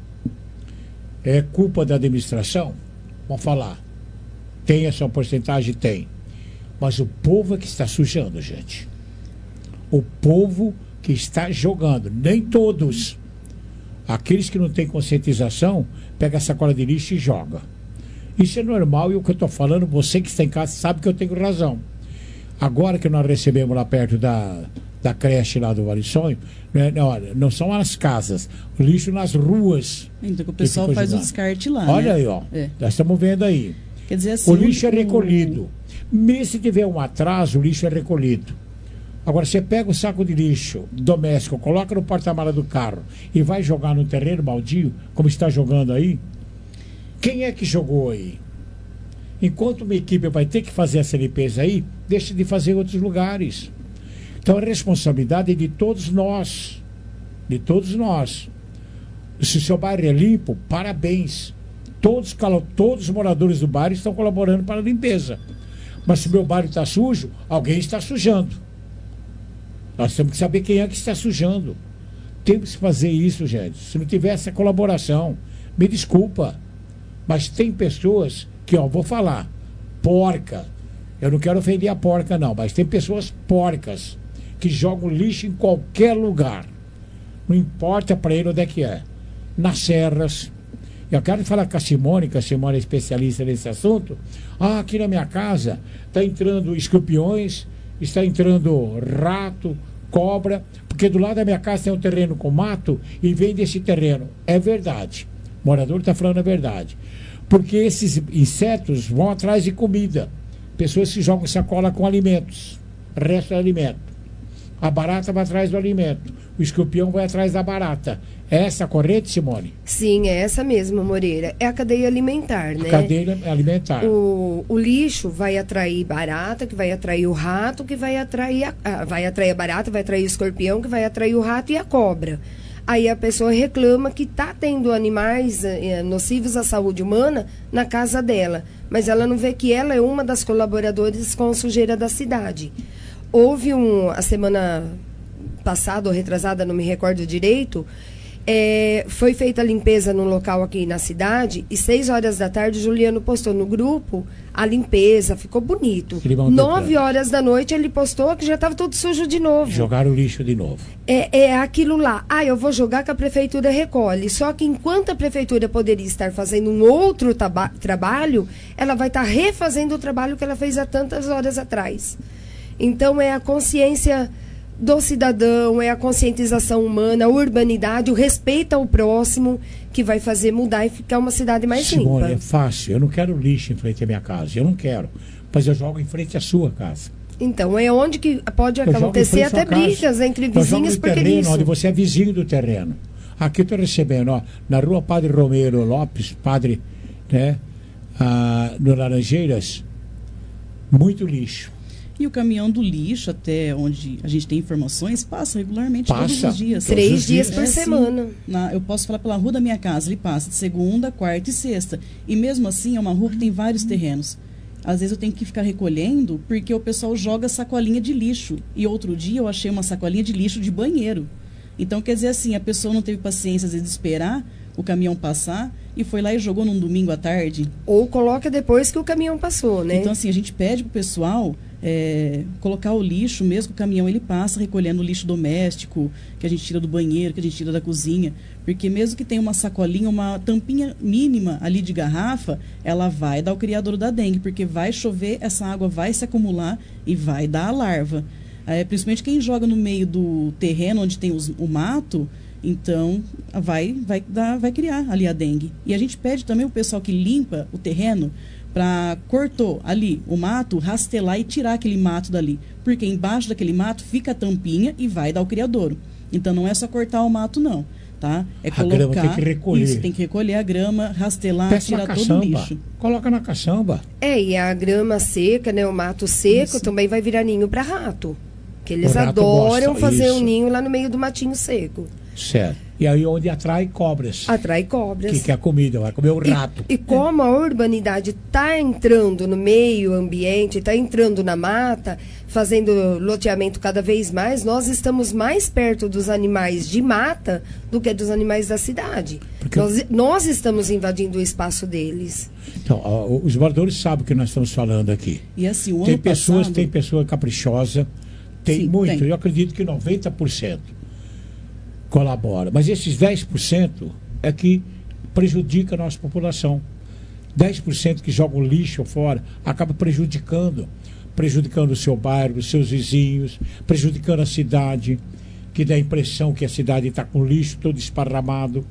É culpa da administração? Vamos falar. Tem essa porcentagem? Tem. Mas o povo é que está sujando, gente. O povo que está jogando. Nem todos. Aqueles que não têm conscientização, pega a sacola de lixo e joga. Isso é normal e o que eu estou falando, você que está em casa sabe que eu tenho razão. Agora que nós recebemos lá perto da, da creche lá do Vale Sonho, né, não, não são as casas, o lixo nas ruas. Então que o pessoal que faz jogando. o descarte lá. Olha né? aí, ó. É. Nós estamos vendo aí. Quer dizer assim, o lixo é o- recolhido. Mesmo se tiver um atraso, o lixo é recolhido. Agora, você pega o saco de lixo doméstico, coloca no porta-mala do carro e vai jogar no terreno baldio, como está jogando aí, quem é que jogou aí? Enquanto uma equipe vai ter que fazer essa limpeza aí, deixa de fazer em outros lugares. Então, a responsabilidade é de todos nós. De todos nós. Se o seu bairro é limpo, parabéns. Todos, calo- todos os moradores do bairro estão colaborando para a limpeza. Mas se o meu bairro está sujo, alguém está sujando. Nós temos que saber quem é que está sujando. Temos que fazer isso, gente. Se não tiver essa colaboração, me desculpa. Mas tem pessoas que, ó, vou falar, porca. Eu não quero ofender a porca, não, mas tem pessoas porcas que jogam lixo em qualquer lugar. Não importa para ele onde é que é. Nas serras. Eu quero falar com a Simone, que a Simone é especialista nesse assunto. Ah, aqui na minha casa está entrando escorpiões, está entrando rato, cobra, porque do lado da minha casa tem um terreno com mato e vem desse terreno. É verdade. O morador está falando a verdade. Porque esses insetos vão atrás de comida. Pessoas que jogam sacola com alimentos, resto de alimento. A barata vai atrás do alimento. O escorpião vai atrás da barata. É essa a corrente, Simone? Sim, é essa mesmo, Moreira. É a cadeia alimentar, né? A cadeia alimentar. O, o lixo vai atrair barata, que vai atrair o rato, que vai atrair a, ah, vai atrair a barata, vai atrair o escorpião, que vai atrair o rato e a cobra. Aí a pessoa reclama que está tendo animais eh, nocivos à saúde humana na casa dela, mas ela não vê que ela é uma das colaboradoras com a sujeira da cidade. Houve um, a semana passada ou retrasada, não me recordo direito, é, foi feita a limpeza no local aqui na cidade e seis horas da tarde o Juliano postou no grupo a limpeza, ficou bonito. Nove horas da noite ele postou que já estava tudo sujo de novo. Jogaram o lixo de novo. É, é aquilo lá, ah, eu vou jogar que a prefeitura recolhe, só que enquanto a prefeitura poderia estar fazendo um outro trabalho, ela vai estar refazendo o trabalho que ela fez há tantas horas atrás. Então é a consciência do cidadão, é a conscientização humana, a urbanidade, o respeito ao próximo que vai fazer mudar e ficar uma cidade mais Simone, limpa. É fácil, eu não quero lixo em frente à minha casa, eu não quero, mas eu jogo em frente à sua casa. Então, é onde que pode Eu jogo em acontecer frente à até sua casa. brigas entre Eu jogo vizinhos no porque terreno, disso. onde você é vizinho do terreno. Aqui eu estou recebendo, ó, na rua Padre Romero Lopes, Padre, né, ah, no Laranjeiras, muito lixo. E o caminhão do lixo, até onde a gente tem informações, passa regularmente Passa, todos os dias. Três Todos os dias por É, sim. semana. Na, eu posso falar pela rua da minha casa, ele passa de segunda, quarta e sexta. E mesmo assim, é uma rua que tem vários terrenos. Às vezes eu tenho que ficar recolhendo, porque o pessoal joga sacolinha de lixo. E outro dia eu achei uma sacolinha de lixo de banheiro. Então, quer dizer assim, a pessoa não teve paciência, às vezes, de esperar o caminhão passar e foi lá e jogou num domingo à tarde. Ou coloca depois que o caminhão passou, né? Então, assim, a gente pede pro pessoal é, colocar o lixo, mesmo que o caminhão ele passa recolhendo o lixo doméstico, que a gente tira do banheiro, que a gente tira da cozinha. Porque mesmo que tenha uma sacolinha, uma tampinha mínima ali de garrafa, ela vai dar o criador da dengue, porque vai chover, essa água vai se acumular e vai dar a larva. É, principalmente quem joga no meio do terreno onde tem os, o mato, então vai, vai, dar, vai criar ali a dengue. E a gente pede também o pessoal que limpa o terreno para cortou ali o mato, rastelar e tirar aquele mato dali. Porque embaixo daquele mato fica a tampinha e vai dar o criadouro. Então não é só cortar o mato, não. Tá? É A colocar, grama tem que recolher. Isso, tem que recolher a grama, rastelar, Peça tirar na todo o caçamba. lixo. Coloca na caçamba. É, e a grama seca, né? O mato seco também vai virar ninho para rato. Que eles O rato adoram gosta, fazer isso. um ninho lá no meio do matinho seco. Certo. E aí onde atrai cobras. Atrai cobras. Que quer comida, vai comer o rato. E como a urbanidade está entrando no meio ambiente, está entrando na mata, fazendo loteamento cada vez mais, nós estamos mais perto dos animais de mata do que dos animais da cidade. Nós, nós estamos invadindo o espaço deles. Então, ó, os moradores sabem o que nós estamos falando aqui. E assim, o tem ano pessoas, passado... tem pessoa caprichosa, tem Sim, muito. tem. Eu acredito que noventa por cento colabora. Mas esses dez por cento é que prejudica a nossa população. dez por cento que joga o lixo fora acaba prejudicando, prejudicando o seu bairro, os seus vizinhos, prejudicando a cidade, que dá a impressão que a cidade está com lixo todo esparramado.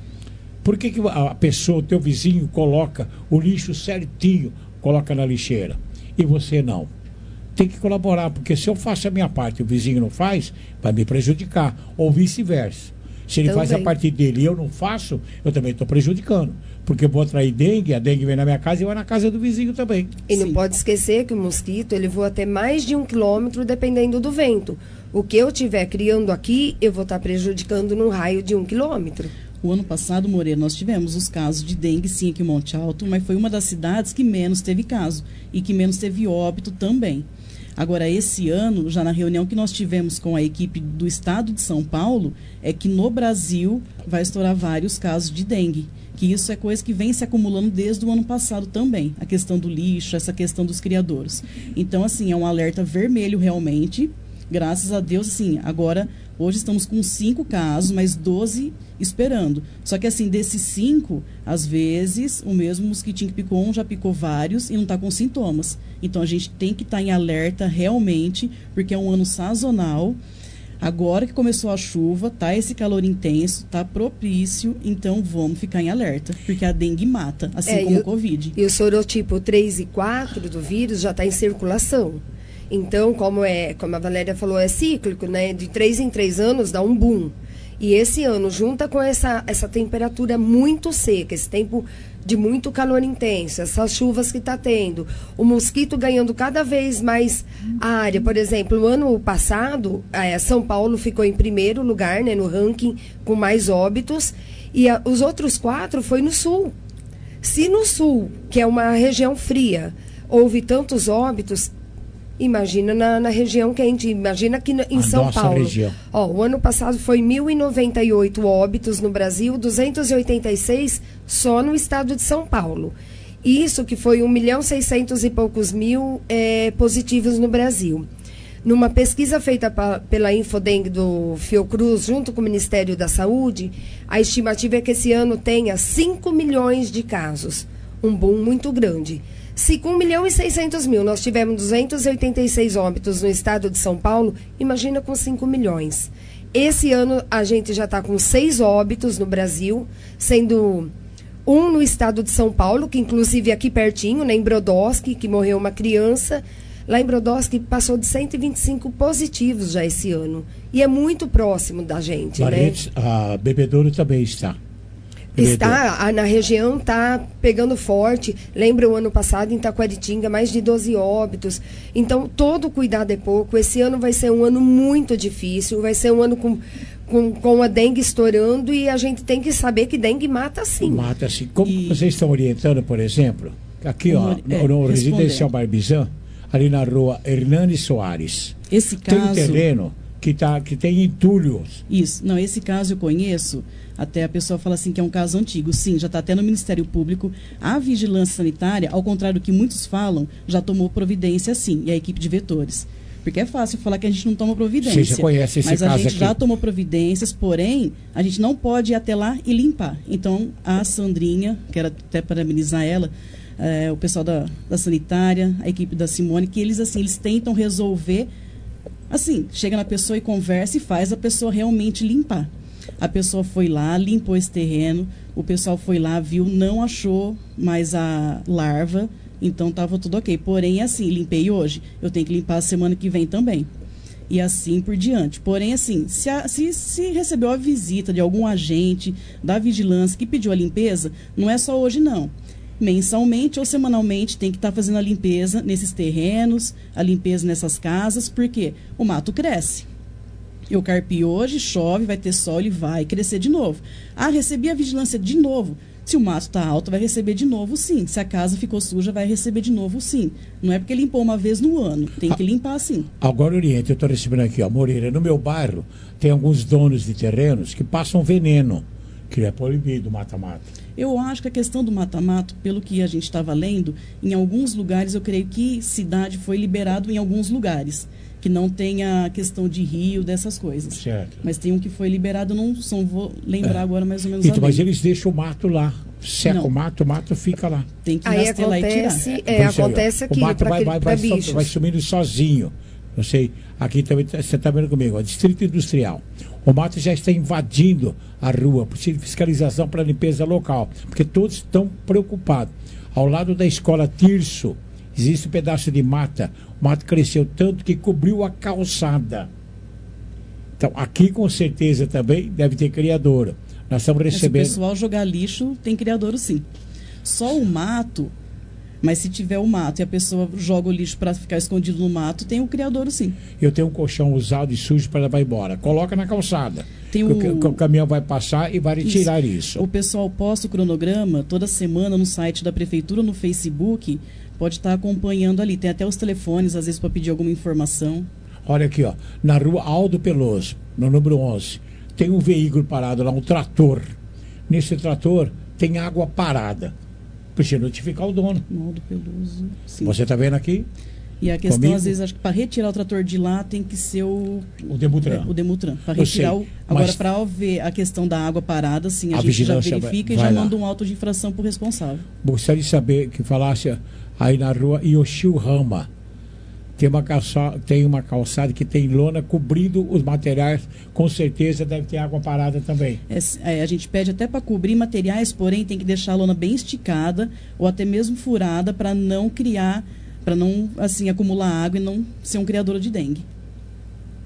Por que, que a pessoa, o teu vizinho, coloca o lixo certinho, coloca na lixeira, e você não? Tem que colaborar, porque se eu faço a minha parte e o vizinho não faz, vai me prejudicar, ou vice-versa. Se ele Também. faz a parte dele e eu não faço, eu também estou prejudicando. Porque eu vou atrair dengue, a dengue vem na minha casa e vai na casa do vizinho também. E não pode esquecer que o mosquito ele voa até mais de um quilômetro dependendo do vento. O que eu estiver criando aqui, eu vou estar prejudicando num raio de um quilômetro. O ano passado, Moreira, nós tivemos os casos de dengue, sim, aqui em Monte Alto, mas foi uma das cidades que menos teve caso e que menos teve óbito também. Agora, esse ano, já na reunião que nós tivemos com a equipe do estado de São Paulo, é que no Brasil vai estourar vários casos de dengue. Que isso é coisa que vem se acumulando desde o ano passado também. A questão do lixo, essa questão dos criadouros. Então, assim, é um alerta vermelho realmente. Graças a Deus, assim, agora, hoje estamos com cinco casos, mas doze esperando. Só que, assim, desses cinco, às vezes, o mesmo mosquitinho que picou um já picou vários e não está com sintomas. Então, a gente tem que estar tá em alerta realmente, porque é um ano sazonal. Agora que começou a chuva, tá esse calor intenso, tá propício, então vamos ficar em alerta, porque a dengue mata, assim É, como e o Covid. E o sorotipo três e quatro do vírus já está em circulação. Então, como, é, como a Valéria falou, é cíclico, né? De três em três anos dá um boom. E esse ano, junta com essa, essa temperatura muito seca, esse tempo de muito calor intenso, essas chuvas que está tendo, o mosquito ganhando cada vez mais área. Por exemplo, o ano passado, é, São Paulo ficou em primeiro lugar, né, no ranking com mais óbitos, e a, os outros quatro foi no sul. Se no sul, que é uma região fria, houve tantos óbitos, imagina na, na região quente, imagina aqui em a São nossa Paulo. Região. Ó, o ano passado foi mil e noventa e oito óbitos no Brasil, duzentos e oitenta e seis só no estado de São Paulo. Isso que foi um milhão seiscentos e poucos mil é, positivos no Brasil. Numa pesquisa feita pa, pela Infodengue do Fiocruz, junto com o Ministério da Saúde, a estimativa é que esse ano tenha cinco milhões de casos. Um boom muito grande. Se com um milhão e seiscentos mil nós tivemos duzentos e oitenta e seis óbitos no estado de São Paulo, imagina com cinco milhões. Esse ano a gente já está com seis óbitos no Brasil, sendo um no estado de São Paulo, que inclusive aqui pertinho, né, em Brodowski, que morreu uma criança. Lá em Brodowski passou de cento e vinte e cinco positivos já esse ano. E é muito próximo da gente, Barretos, né? A Bebedouro também está. Está, a, na região está pegando forte. Lembra o ano passado em Taquaritinga, mais de doze óbitos. Então, todo cuidado é pouco. Esse ano vai ser um ano muito difícil. Vai ser um ano com, com, com a dengue estourando e a gente tem que saber que dengue mata sim. Mata sim. Como e... vocês estão orientando, por exemplo, aqui ó, no, é, no Residencial Barbizan, ali na rua Hernani Soares. Esse tem caso... um terreno que, tá, que tem entulhos. Isso. Não, esse caso eu conheço. Até a pessoa fala assim que é um caso antigo. Sim, já está até no Ministério Público. A vigilância sanitária, ao contrário do que muitos falam, já tomou providência sim, e a equipe de vetores. Porque é fácil falar que a gente não toma providência. Você já conhece esse mas caso a gente aqui. já tomou providências, porém, a gente não pode ir até lá e limpar. Então, a Sandrinha, quero até parabenizar ela, é, o pessoal da, da sanitária, a equipe da Simone, que eles assim, eles tentam resolver, assim, chega na pessoa e conversa e faz a pessoa realmente limpar. A pessoa foi lá, limpou esse terreno, o pessoal foi lá, viu, não achou mais a larva, então estava tudo ok. Porém, assim, limpei hoje, eu tenho que limpar a semana que vem também. E assim por diante. Porém, assim, se, a, se, se recebeu a visita de algum agente da vigilância que pediu a limpeza, não é só hoje não. Mensalmente ou semanalmente tem que estar tá fazendo a limpeza nesses terrenos, a limpeza nessas casas, porque o mato cresce. Eu carpi hoje, chove, vai ter sol, ele vai crescer de novo. Ah, recebi a vigilância de novo. Se o mato está alto, vai receber de novo, sim. Se a casa ficou suja, vai receber de novo, sim. Não é porque limpou uma vez no ano, tem que limpar, sim. Agora, Oriente, eu estou recebendo aqui, ó, Moreira, no meu bairro, tem alguns donos de terrenos que passam veneno, que é proibido mata-mata. Eu acho que a questão do mata-mato, pelo que a gente estava lendo, em alguns lugares, eu creio que cidade foi liberado em alguns lugares. Que não tenha a questão de rio, dessas coisas. Certo. Mas tem um que foi liberado, não só vou lembrar é. agora mais ou menos então, a mas eles deixam o mato lá. Seca o mato, o mato fica lá. Tem que aí rastelar acontece, e tirar. É, acontece aqui, o mato vai, aquele, vai, vai, vai sumindo sozinho. Não sei, aqui também você está vendo comigo, ó, Distrito Industrial. O mato já está invadindo a rua, precisa de fiscalização para limpeza local, porque todos estão preocupados. Ao lado da escola Tirso, existe um pedaço de mata. O mato cresceu tanto que cobriu a calçada. Então, aqui com certeza também deve ter criadouro. Nós estamos recebendo... Se o pessoal jogar lixo, tem criadouro sim. Só o mato, mas se tiver o mato e a pessoa joga o lixo para ficar escondido no mato, tem o criadouro sim. Eu tenho um colchão usado e sujo para levar embora. Coloca na calçada. Tem o... O, o caminhão vai passar e vai retirar isso. isso. O pessoal posta o cronograma toda semana no site da prefeitura, no Facebook... Pode estar acompanhando ali. Tem até os telefones, às vezes, para pedir alguma informação. Olha aqui, ó. Na rua Aldo Peloso, no número onze, tem um veículo parado lá, um trator. Nesse trator tem água parada. Precisa notificar o dono. No Aldo Peloso, sim. Você está vendo aqui? E a questão, comigo? Às vezes, acho que para retirar o trator de lá tem que ser o... O Demutran. É, o Demutran. Para retirar sei, o... Agora, para ver a questão da água parada, sim, a, a gente já verifica vai, vai e já lá. manda um auto de infração para o responsável. Gostaria de saber que falasse aí na rua Yoshio Rama. Tem uma, calçada, tem uma calçada que tem lona cobrindo os materiais, com certeza deve ter água parada também. É, é, a gente pede até para cobrir materiais, porém tem que deixar a lona bem esticada ou até mesmo furada para não criar, para não assim acumular água e não ser um criador de dengue.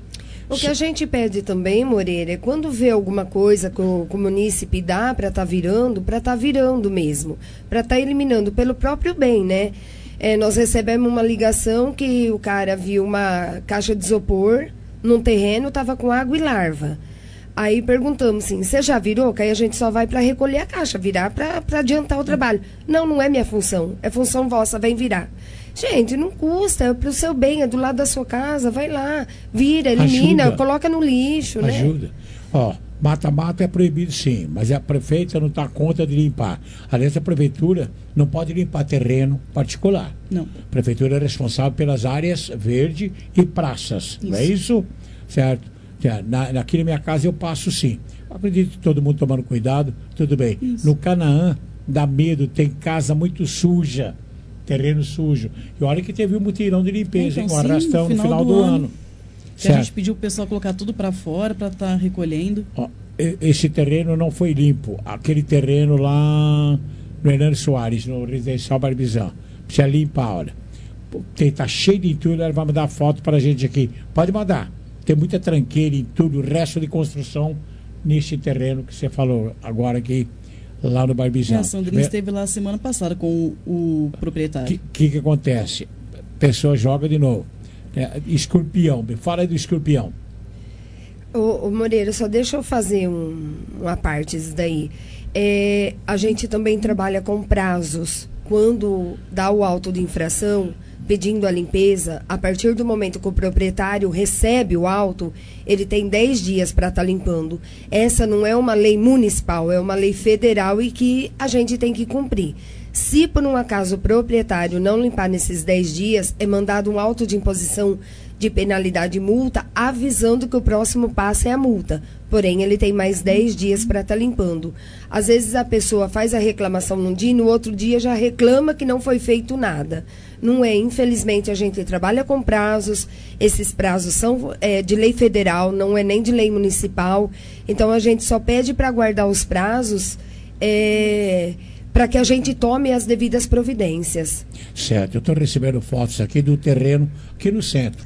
O que a gente pede também, Moreira, é quando vê alguma coisa que o, que o munícipe dá para estar tá virando, para estar tá virando mesmo, para estar tá eliminando pelo próprio bem, né? É, nós recebemos uma ligação que o cara viu uma caixa de isopor num terreno, estava com água e larva. Aí perguntamos assim, você já virou? Que aí a gente só vai para recolher a caixa, virar para adiantar o trabalho. Não, não é minha função, é função vossa, vem virar. Gente, não custa, é pro seu bem, é do lado da sua casa, vai lá, vira, elimina, Ajuda. Coloca no lixo, né? Ajuda. Ó, mata-mata é proibido sim, mas a prefeita não está conta de limpar. Aliás, a prefeitura não pode limpar terreno particular. Não. A prefeitura é responsável pelas áreas verde e praças, Isso. não é isso? Certo. Na, aqui na minha casa eu passo sim. Acredito que todo mundo tomando cuidado, tudo bem. Isso. No Canaã, dá medo, tem casa muito suja, terreno sujo. E olha que teve um mutirão de limpeza, então, hein, um sim, arrastão no no final do, do ano. ano. Que a gente pediu o pessoal colocar tudo para fora para estar tá recolhendo. Ó, esse terreno não foi limpo. Aquele terreno lá no Hernando Soares, no Residencial Barbizão. Precisa limpar, olha. Tem, tá cheio de entulho, ela vai mandar foto para a gente aqui. Pode mandar. Tem muita tranqueira, entulho, resto de construção nesse terreno que você falou agora aqui, lá no Barbizão. É, a Sandrinha esteve lá semana passada com o, o proprietário. O que, que que acontece? A pessoa joga de novo. É, escorpião, me fala aí do escorpião. Ô, ô Moreira, só deixa eu fazer um, uma parte disso daí. É, a gente também trabalha com prazos. Quando dá o auto de infração, pedindo a limpeza, a partir do momento que o proprietário recebe o auto, ele tem dez dias para estar tá limpando. Essa não é uma lei municipal, é uma lei federal e que a gente tem que cumprir. Se por um acaso o proprietário não limpar nesses dez dias, é mandado um auto de imposição de penalidade e multa, avisando que o próximo passo é a multa. Porém, ele tem mais dez dias para estar tá limpando. Às vezes a pessoa faz a reclamação num dia e no outro dia já reclama que não foi feito nada. Não é, infelizmente, a gente trabalha com prazos, esses prazos são é, de lei federal, não é nem de lei municipal. Então, a gente só pede para guardar os prazos é, para que a gente tome as devidas providências. Certo, eu estou recebendo fotos aqui do terreno aqui no centro.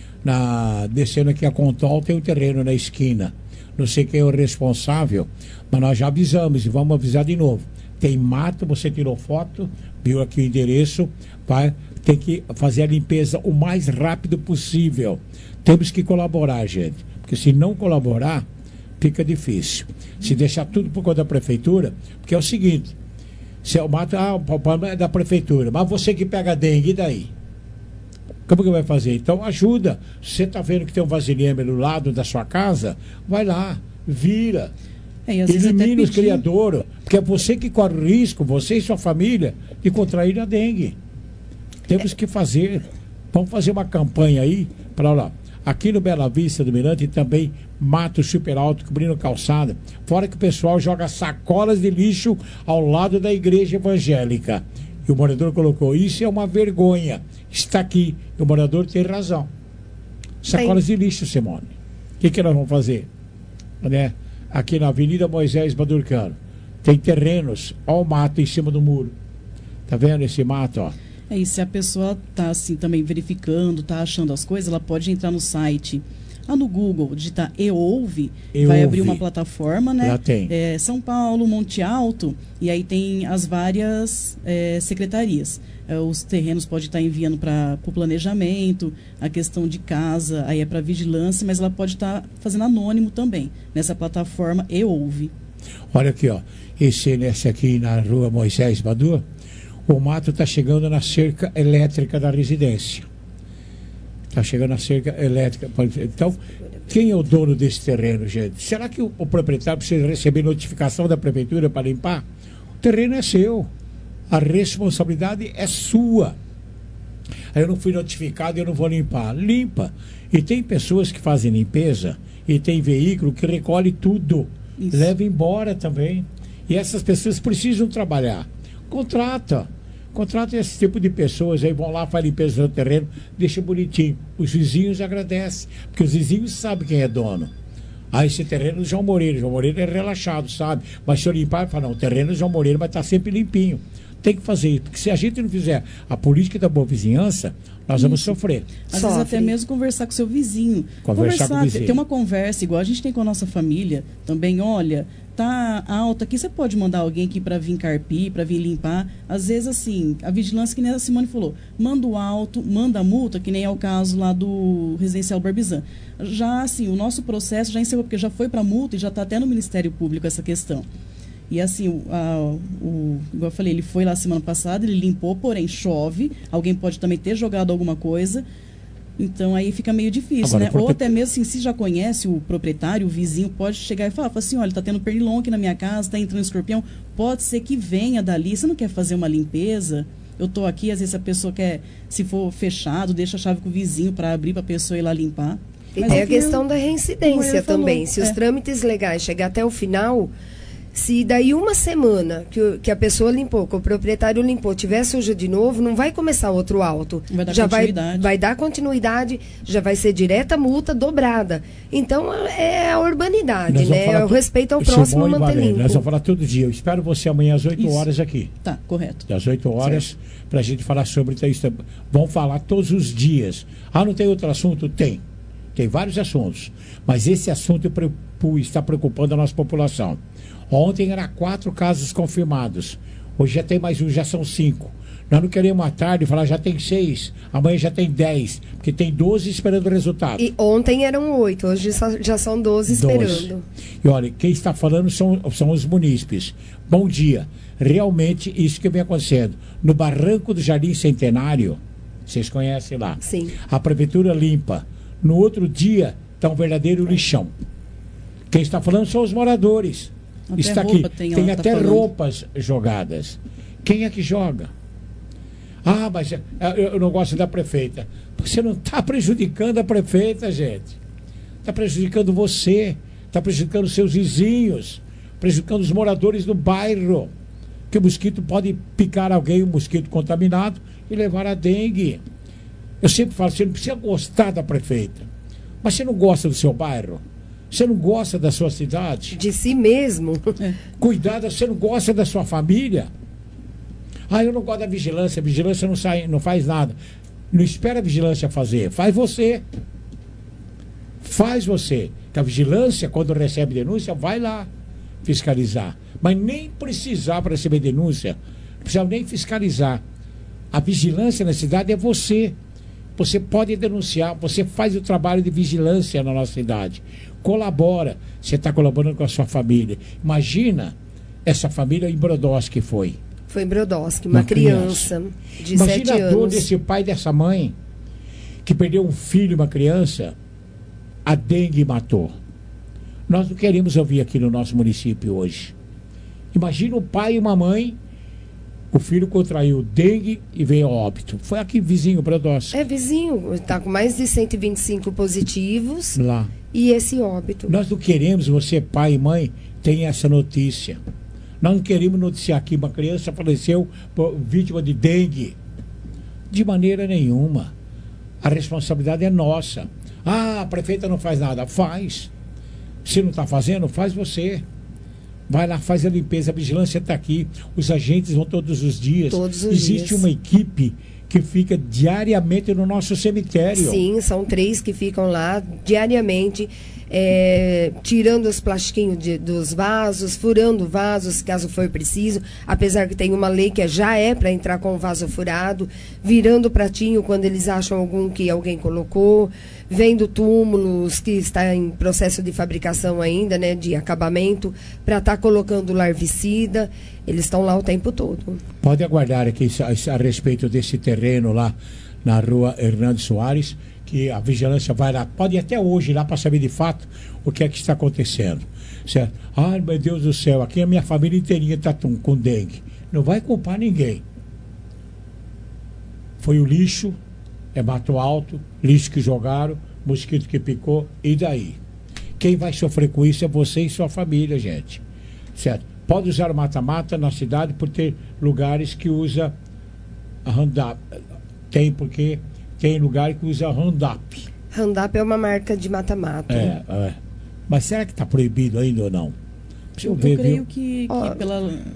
Na, descendo aqui a Contol tem um terreno na esquina. Não sei quem é o responsável, mas nós já avisamos e vamos avisar de novo. Tem mato, você tirou foto, viu aqui o endereço, vai, tem que fazer a limpeza o mais rápido possível. Temos que colaborar, gente, porque se não colaborar, fica difícil. Se deixar tudo por conta da prefeitura, porque é o seguinte, se o mato, ah, o problema é da prefeitura, mas você que pega dengue, e daí? Como que vai fazer? Então ajuda. Você está vendo que tem um vasilhame do lado da sua casa? Vai lá, vira. É, elimina os criadouros, porque é você que corre o risco, você e sua família, de contrair a dengue. Temos que fazer, vamos fazer uma campanha aí, para lá. Aqui no Bela Vista do Mirante também mato super alto, cobrindo calçada. Fora que o pessoal joga sacolas de lixo ao lado da igreja evangélica. E o morador colocou, isso é uma vergonha. Está aqui. E o morador tem razão. Sacolas de lixo, Simone. O que, que nós vamos fazer? Né? Aqui na Avenida Moisés Badurcano. Tem terrenos. Olha o mato em cima do muro. Tá vendo esse mato, ó? É, e se a pessoa tá assim também verificando, tá achando as coisas, ela pode entrar no site, lá no Google, digitar E-Ouve, vai abrir uma plataforma, né? Já tem. É, São Paulo, Monte Alto, e aí tem as várias é, secretarias. É, os terrenos pode estar enviando para o planejamento, a questão de casa, aí é para vigilância, mas ela pode estar fazendo anônimo também, nessa plataforma E-Ouve. Olha aqui, ó. Esse, nesse aqui na rua Moisés Badu, o mato está chegando na cerca elétrica da residência. Está chegando na cerca elétrica. Então, quem é o dono desse terreno, gente? Será que o, o proprietário precisa receber notificação da prefeitura para limpar? O terreno é seu. A responsabilidade é sua. Aí eu não fui notificado e eu não vou limpar. Limpa. E tem pessoas que fazem limpeza e tem veículo que recolhe tudo. Isso. Leva embora também. E essas pessoas precisam trabalhar. Contrata. Contrata esse tipo de pessoas aí, vão lá, faz limpeza no terreno, deixa bonitinho. Os vizinhos agradecem, porque os vizinhos sabem quem é dono. Ah, esse terreno do João Moreira, João Moreira é relaxado, sabe? Mas se eu limpar, eu falo, não, o terreno do João Moreira vai estar sempre limpinho. Tem que fazer isso, porque se a gente não fizer a política da boa vizinhança, nós vamos Isso. sofrer. Às vezes até mesmo conversar com seu vizinho. Conversar com o vizinho. Ter uma conversa, igual a gente tem com a nossa família também. Olha, tá alto aqui, você pode mandar alguém aqui para vir carpir, para vir limpar. Às vezes, assim, a vigilância, que nem a Simone falou, manda o alto, manda a multa, que nem é o caso lá do Residencial Barbizan. Já, assim, o nosso processo já encerrou, porque já foi para multa e já está até no Ministério Público essa questão. E assim, o, a, o, igual eu falei, ele foi lá semana passada, ele limpou, porém chove, alguém pode também ter jogado alguma coisa, então aí fica meio difícil, Agora, né? porque... Ou até mesmo assim, se já conhece o proprietário, o vizinho, pode chegar e falar, fala assim, olha, tá tendo pernilongo aqui na minha casa, tá entrando escorpião, pode ser que venha dali, você não quer fazer uma limpeza? Eu tô aqui, às vezes a pessoa quer, se for fechado, deixa a chave com o vizinho para abrir para a pessoa ir lá limpar. E Mas tem é a que questão eu- da reincidência como ele também. falou, Se os é. trâmites legais chegar até o final, se daí uma semana que, o- que a pessoa limpou, que o proprietário limpou, tiver suja de novo, não vai começar outro auto. Vai dar já vai, continuidade. vai dar continuidade, já vai ser direta multa dobrada. Então é a urbanidade, Nós vamos né? falar É o tu- respeito ao Simone próximo manter Valério, limpo. Nós vamos falar todo dia. Eu espero você amanhã às oito Isso. horas aqui. Tá, correto. Das oito horas, para a gente falar sobre isso. Vamos falar todos os dias. Ah, não tem outro assunto? Tem. Tem vários assuntos. Mas esse assunto preocupa- está preocupando a nossa população. Ontem eram quatro casos confirmados. Hoje já tem mais um, já são cinco. Nós não queremos à tarde falar já tem seis, amanhã já tem dez, porque tem doze esperando o resultado. E ontem eram oito, hoje só- já são doze doze. esperando. E olha, quem está falando são, são os munícipes. Bom dia. Realmente, isso que vem acontecendo. No Barranco do Jardim Centenário, vocês conhecem lá. Sim. A prefeitura limpa. No outro dia, está um verdadeiro lixão. Quem está falando são os moradores. Até está roupa aqui. tem Tem, lá, tá até falando. roupas jogadas. Quem é que joga? Ah, mas eh, eu eu não gosto da prefeita. Você não está prejudicando a prefeita, gente. Está prejudicando você. Está prejudicando seus vizinhos. Prejudicando os moradores do bairro. Que o mosquito pode picar alguém, um mosquito contaminado, e levar a dengue. Eu sempre falo, você não precisa gostar da prefeita. Mas você não gosta do seu bairro? Você não gosta da sua cidade? De si mesmo. Cuidado, você não gosta da sua família? Ah, eu não gosto da vigilância, a vigilância não, sai, não faz nada. Não espera a vigilância fazer, faz você. Faz você. Que a vigilância, quando recebe denúncia, vai lá fiscalizar. Mas nem precisar para receber denúncia, não precisa nem fiscalizar. A vigilância na cidade é você. Você pode denunciar, você faz o trabalho de vigilância na nossa cidade. Colabora, você está colaborando com a sua família. Imagina essa família em Brodowski que foi. Foi em Brodowski, uma, Uma criança, criança. de Imagina sete a dor anos. desse pai e dessa mãe que perdeu um filho, uma criança, a dengue matou. Nós não queremos ouvir aqui no nosso município hoje. Imagina um pai e uma mãe, o filho contraiu dengue e veio a óbito. Foi aqui vizinho, Brodowski. É vizinho, está com mais de cento e vinte e cinco positivos Lá. e esse óbito. Nós não queremos, você pai e mãe, tenha essa notícia. Nós não queremos noticiar que uma criança faleceu por vítima de dengue. De maneira nenhuma. A responsabilidade é nossa. Ah, a prefeita não faz nada. Faz. Se não está fazendo, faz você. Vai lá, faz a limpeza, a vigilância está aqui. Os agentes vão todos os dias. Todos os Existe dias. uma equipe que fica diariamente no nosso cemitério. Sim, são três que ficam lá diariamente, é, tirando os plastiquinhos de- dos vasos, furando vasos, caso for preciso, apesar que tem uma lei que já é para entrar com o vaso furado, virando o pratinho quando eles acham algum que alguém colocou, vendo túmulos que está em processo de fabricação ainda, né, de acabamento, para estar colocando larvicida. Eles estão lá o tempo todo. Pode aguardar aqui a, a respeito desse terreno lá na rua Hernando Soares, que a vigilância vai lá, pode ir até hoje lá para saber de fato o que é que está acontecendo. Certo? Ai, meu Deus do céu, aqui a minha família inteirinha está com dengue. Não vai culpar ninguém. Foi o lixo, é mato alto, lixo que jogaram, mosquito que picou, e daí? Quem vai sofrer com isso é você e sua família, gente. Certo? Pode usar o mata-mata na cidade por ter lugares que usa a Roundup. Tem porque tem lugar que usa Roundup. Roundup é uma marca de mata-mata. É, é. Mas será que está proibido ainda ou não? Deixa eu, Eu, ver, eu creio viu? que, que Ó, pela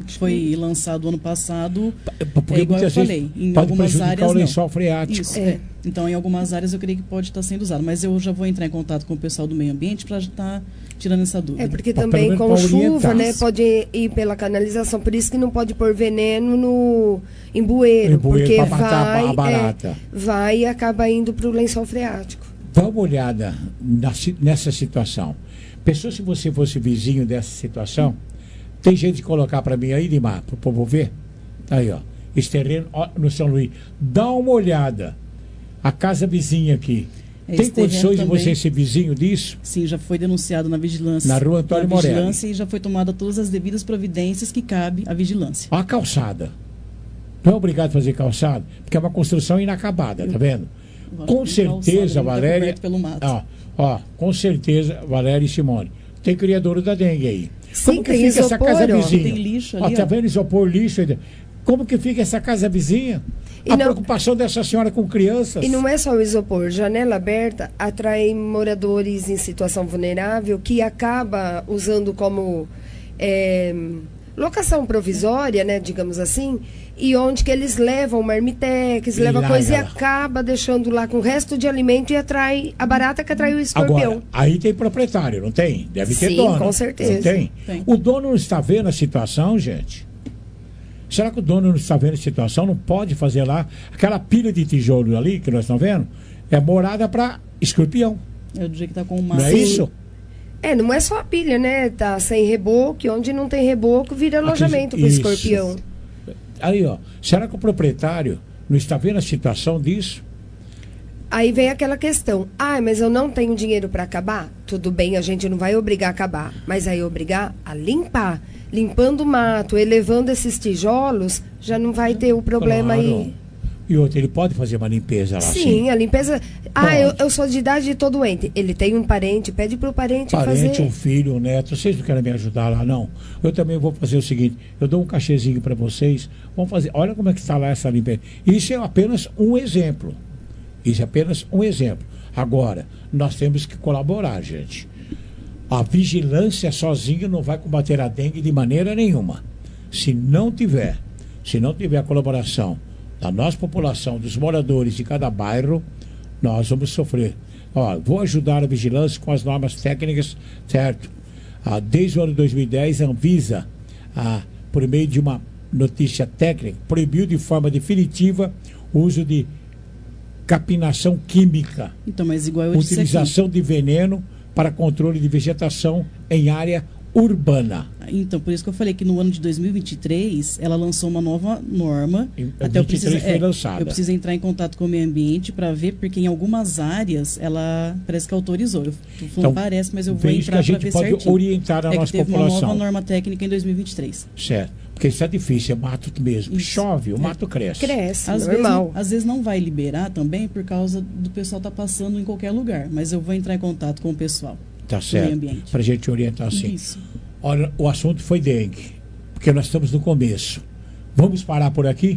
que foi lançado ano passado, Porque é igual eu muitas vezes falei, em pode algumas prejudicar áreas o não. lençol freático. Isso, É. é. Então, em algumas áreas eu creio que pode estar sendo usado, mas eu já vou entrar em contato com o pessoal do meio ambiente para estar tirando essa dúvida. É porque Pra também pelo com menos pra chuva, orientar. né, pode ir pela canalização, por isso que não pode pôr veneno no em bueiro, Em bueiro porque pra matar vai, a barata. é, vai e acaba indo para o lençol freático. Dá uma olhada na si- nessa situação. Pensou se você fosse vizinho dessa situação? Tem jeito de colocar para mim aí, Limar, para o povo ver? Tá aí, ó. Esse terreno ó, no São Luís. Dá uma olhada. A casa vizinha aqui. Esse Tem terreno condições de também- você ser vizinho disso? Sim, já foi denunciado na vigilância. Na rua Antônio na Morelli. vigilância e já foi tomada todas as devidas providências que cabe à vigilância. Ó a calçada. Não é obrigado a fazer calçada, porque é uma construção inacabada, tá vendo? Eu acho Com que o certeza, calçado não tá Valéria. coberto pelo mato. Ó, ó, com certeza, Valéria e Simone. Tem criador da dengue aí. Sim, Como que tem fica essa isopor, casa ó. vizinha? Tem lixo Ó, ali, tá ó. vendo isopor, lixo? aí dentro? Como que fica essa casa vizinha? E a não- preocupação dessa senhora com crianças. E não é só o isopor, janela aberta atrai moradores em situação vulnerável que acaba usando como é, locação provisória, né, digamos assim, e onde que eles levam marmitex, E levam larga coisa e lá. acaba deixando lá com o resto de alimento e atrai a barata que atrai o escorpião. Agora, aí tem proprietário, não tem? Deve ter Sim, dono. com certeza. Não tem? Tem. O dono não está vendo a situação, gente? Será que o dono não está vendo a situação? Não pode fazer lá aquela pilha de tijolo ali que nós estamos vendo? É morada para escorpião. É do jeito que tá com o Não mato. é isso? É, não é só a pilha, né? Tá sem reboco, e onde não tem reboco vira alojamento para o Isso. escorpião. Aí, ó. Será que o proprietário não está vendo a situação disso? Aí vem aquela questão, ah, mas eu não tenho dinheiro para acabar? Tudo bem, a gente não vai obrigar a acabar, mas aí obrigar a limpar. Limpando o mato, elevando esses tijolos, já não vai ter o problema Claro. aí. E outro, ele pode fazer uma limpeza lá, Sim, a limpeza... Ah, Pode. eu, eu sou de idade e estou doente. Ele tem um parente, pede para o parente, Parente, fazer. um filho, um neto, vocês não querem me ajudar lá, não? Eu também vou fazer o seguinte, eu dou um cachezinho para vocês, vamos fazer, olha como é que está lá essa limpeza. Isso é apenas um exemplo. Isso é apenas um exemplo. Agora, nós temos que colaborar, gente. A vigilância sozinha não vai combater a dengue de maneira nenhuma. Se não tiver, se não tiver a colaboração da nossa população, dos moradores de cada bairro, nós vamos sofrer. Ó, vou ajudar a vigilância com as normas técnicas, certo? Ah, desde o ano dois mil e dez, a Anvisa, ah, por meio de uma notícia técnica, proibiu de forma definitiva o uso de capinação química, Então, mas igual eu disse aqui, utilização de veneno para controle de vegetação em área urbana. então, por isso que eu falei que no ano de dois mil e vinte e três ela lançou uma nova norma. Em Até eu vinte e três preciso, foi é, lançada. eu preciso entrar em contato com o meio ambiente para ver, porque em algumas áreas ela parece que autorizou. Eu tô falando Então, parece, mas eu vou veja que entrar a para gente ver pode certinho. orientar a é que nossa teve população. uma nova norma técnica em dois mil e vinte e três. Certo. Porque isso é difícil, é mato mesmo. Isso. Chove, o É. mato cresce. Cresce, Às vezes, normal. não, às vezes não vai liberar também por causa do pessoal estar passando em qualquer lugar, mas eu vou entrar em contato com o pessoal. Tá do certo. meio ambiente. Para a gente orientar assim. Isso. Olha, o assunto foi dengue, porque nós estamos no começo. Vamos parar por aqui?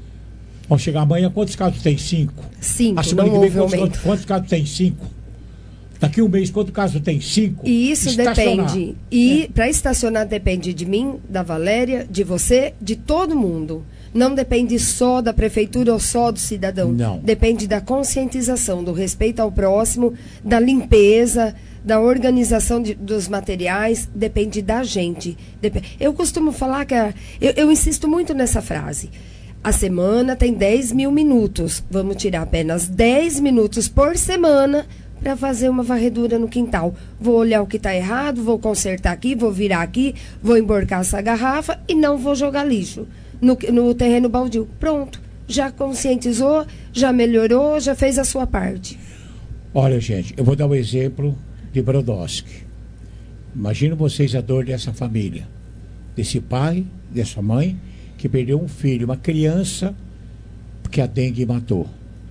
Vamos chegar amanhã, quantos casos tem? Cinco. Cinco, A semana não que vem, houve quantos, aumento. quantos casos tem? Cinco. Daqui um mês, quantos casos tem? Cinco. E isso Estacionar. depende. E para estacionar depende de mim, da Valéria, de você, de todo mundo. Não depende só da prefeitura ou só do cidadão. Não. Depende da conscientização, do respeito ao próximo, da limpeza, da organização de- dos materiais. Depende da gente. Dep- eu costumo falar que... a- eu, eu insisto muito nessa frase. A semana tem dez mil minutos. Vamos tirar apenas dez minutos por semana para fazer uma varredura no quintal. Vou olhar o que está errado, vou consertar aqui, vou virar aqui, vou emborcar essa garrafa e não vou jogar lixo no, no terreno baldio. Pronto. Já conscientizou, já melhorou, já fez a sua parte. Olha, gente, eu vou dar um exemplo de Brodowski. Imagina vocês a dor dessa família. Desse pai, dessa mãe, que perdeu um filho, uma criança, porque a dengue matou.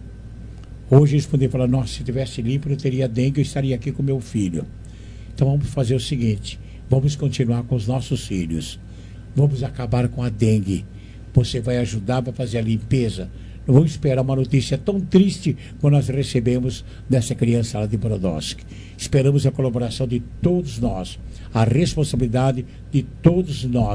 Hoje eles poderiam falar, nossa, se tivesse limpo, não teria dengue, eu estaria aqui com meu filho. Então vamos fazer o seguinte, vamos continuar com os nossos filhos. Vamos acabar com a dengue. Você vai ajudar para fazer a limpeza. Não vamos esperar uma notícia tão triste como nós recebemos dessa criança lá de Brodowski. Esperamos a colaboração de todos nós, a responsabilidade de todos nós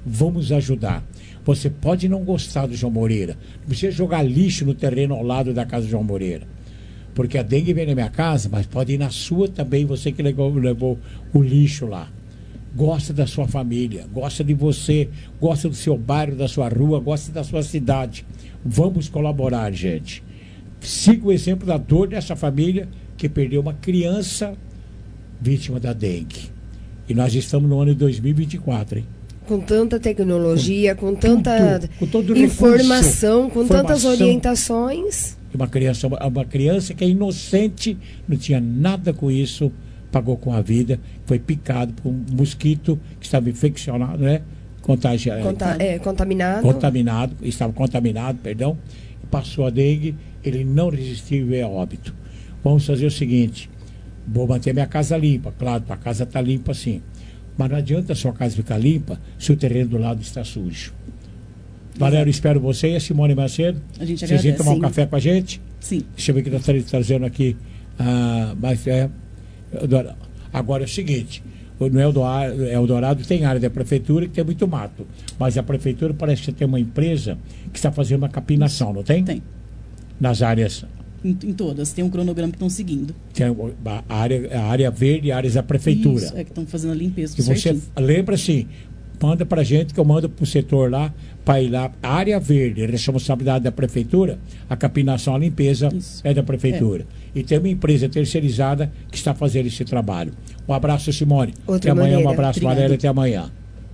Vamos ajudar. Você pode não gostar do João Moreira. Não precisa jogar lixo no terreno ao lado da casa do João Moreira. Porque a dengue vem na minha casa, mas pode ir na sua também, você que levou, levou o lixo lá. Gosta da sua família, gosta de você, gosta do seu bairro, da sua rua, gosta da sua cidade. Vamos colaborar, gente. Siga o exemplo da dor dessa família que perdeu uma criança vítima da dengue. E nós estamos no ano de dois mil e vinte e quatro, hein? Com tanta tecnologia, com tanta tudo, com todo informação, recurso, com formação. tantas orientações. Uma criança, uma criança que é inocente, não tinha nada com isso, pagou com a vida, foi picado por um mosquito que estava infeccionado, né? Contagiado. Conta, é, contaminado. Contaminado, estava contaminado, perdão, e passou a dengue, ele não resistiu e veio a óbito. Vamos fazer o seguinte, vou manter minha casa limpa, claro, a casa está limpa sim, mas não adianta a sua casa ficar limpa se o terreno do lado está sujo. Valério, espero você e a Simone Macedo. A gente Vocês vêm tomar um sim. café com a gente? Sim. Deixa eu ver que nós estamos trazendo aqui. Ah, mas é, agora é o seguinte: no Eldorado, Eldorado tem área da prefeitura que tem muito mato. Mas a prefeitura parece que tem uma empresa que está fazendo uma capinação, não tem? Tem. Nas áreas. Em, em todas. Tem um cronograma que estão seguindo. Tem a área, a área verde e áreas da prefeitura. Isso, é que estão fazendo a limpeza. E você certinho. lembra assim, manda pra gente que eu mando pro setor lá, para ir lá, área verde, responsabilidade da prefeitura, a capinação, a limpeza Isso. é da prefeitura. É. E tem uma empresa terceirizada que está fazendo esse trabalho. Um abraço, Simone. Outra até amanhã, maneira. um abraço, Obrigado. Valéria, até amanhã.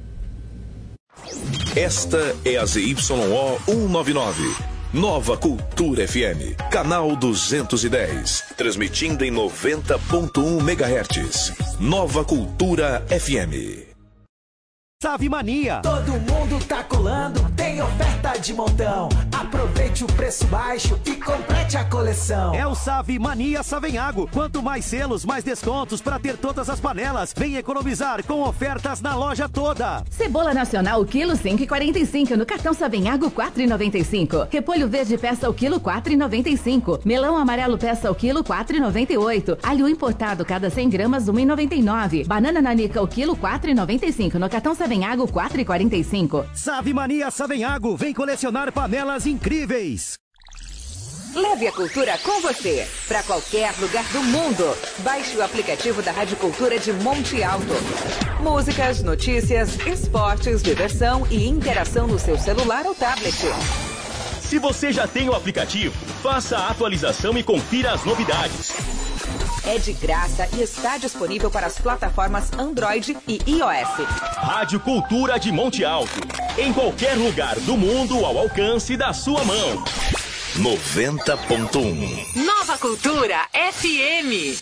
Esta é a Z Y O cento e noventa e nove. Nova Cultura F M, canal duzentos e dez, transmitindo em noventa ponto um megahertz. Nova Cultura F M. Save Mania. Todo mundo tá colando, tem oferta de montão. Aproveite o preço baixo e complete a coleção. É o Save Mania Savenhago. Quanto mais selos, mais descontos para ter todas as panelas. Vem economizar com ofertas na loja toda. Cebola nacional, quilo cinco e quarenta e cinco. No cartão Savenhago, quatro e noventa e cinco. Repolho verde peça ao quilo, quatro e noventa e cinco. Melão amarelo peça ao quilo, quatro e noventa e oito. Alho importado, cada cem gramas, um e noventa e nove. Banana nanica ao quilo, quatro e noventa e cinco. No cartão Savenhago, quatro e quarenta e cinco. Save Mania Savenhago. Vem colecionar panelas incríveis. Leve a cultura com você para qualquer lugar do mundo. Baixe o aplicativo da Rádio Cultura de Monte Alto. Músicas, notícias, esportes, diversão e interação no seu celular ou tablet. Se você já tem o aplicativo, faça a atualização e confira as novidades. É de graça e está disponível para as plataformas Android e iOS. Rádio Cultura de Monte Alto. Em qualquer lugar do mundo ao alcance da sua mão. noventa ponto um. Nova Cultura F M.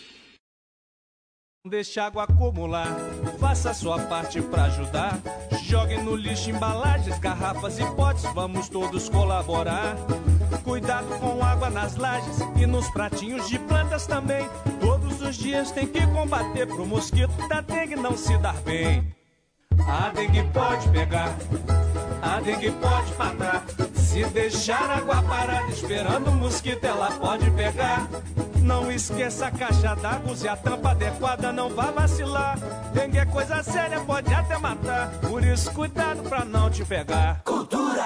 Deixa a água acumular, faça a sua parte pra ajudar. Jogue no lixo embalagens, garrafas e potes, vamos todos colaborar. Cuidado com água nas lajes e nos pratinhos de plantas também. Todos os dias tem que combater pro mosquito da dengue não se dar bem. A dengue pode pegar, a dengue pode matar. Se deixar água parada esperando o mosquito, ela pode pegar. Não esqueça a caixa d'água, use a tampa adequada, não vá vacilar. Dengue é coisa séria, pode até matar. Por isso, cuidado pra não te pegar. Cultura!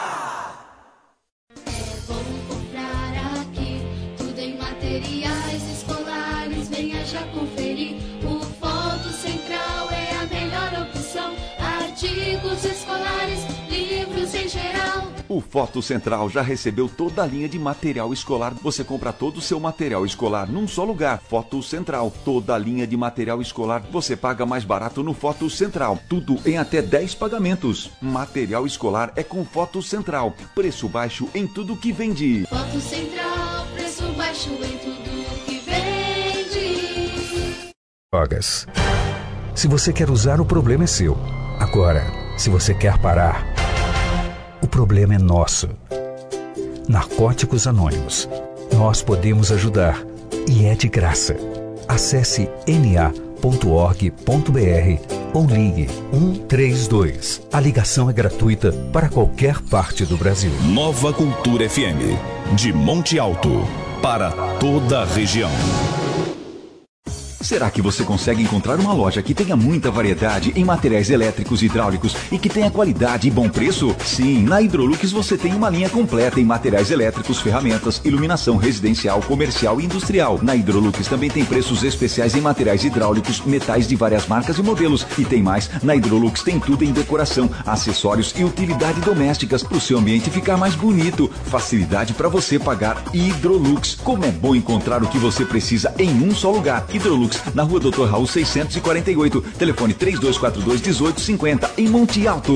É bom comprar aqui, tudo em materiais escolares. Venha já conferir. O Foto Central é a melhor opção. Artigos escolares, livros em geral. O Foto Central já recebeu toda a linha de material escolar. Você compra todo o seu material escolar num só lugar. Foto Central. Toda a linha de material escolar você paga mais barato no Foto Central. Tudo em até dez pagamentos. Material escolar é com Foto Central. Preço baixo em tudo que vende. Foto Central, preço baixo em tudo que vende. Drogas. Se você quer usar, o problema é seu. Agora, se você quer parar, o problema é nosso. Narcóticos Anônimos. Nós podemos ajudar. E é de graça. Acesse n a ponto org ponto b r ou ligue um três dois. A ligação é gratuita para qualquer parte do Brasil. Nova Cultura F M. De Monte Alto. Para toda a região. Será que você consegue encontrar uma loja que tenha muita variedade em materiais elétricos e hidráulicos e que tenha qualidade e bom preço? Sim, na Hidrolux você tem uma linha completa em materiais elétricos, ferramentas, iluminação residencial, comercial e industrial. Na Hidrolux também tem preços especiais em materiais hidráulicos, metais de várias marcas e modelos. E tem mais, na Hidrolux tem tudo em decoração, acessórios e utilidade domésticas para o seu ambiente ficar mais bonito. Facilidade para você pagar. Hidrolux. Como é bom encontrar o que você precisa em um só lugar. Hidrolux, na rua doutor Raul seiscentos e quarenta e oito, telefone três dois quatro dois, um oito cinco zero, em Monte Alto.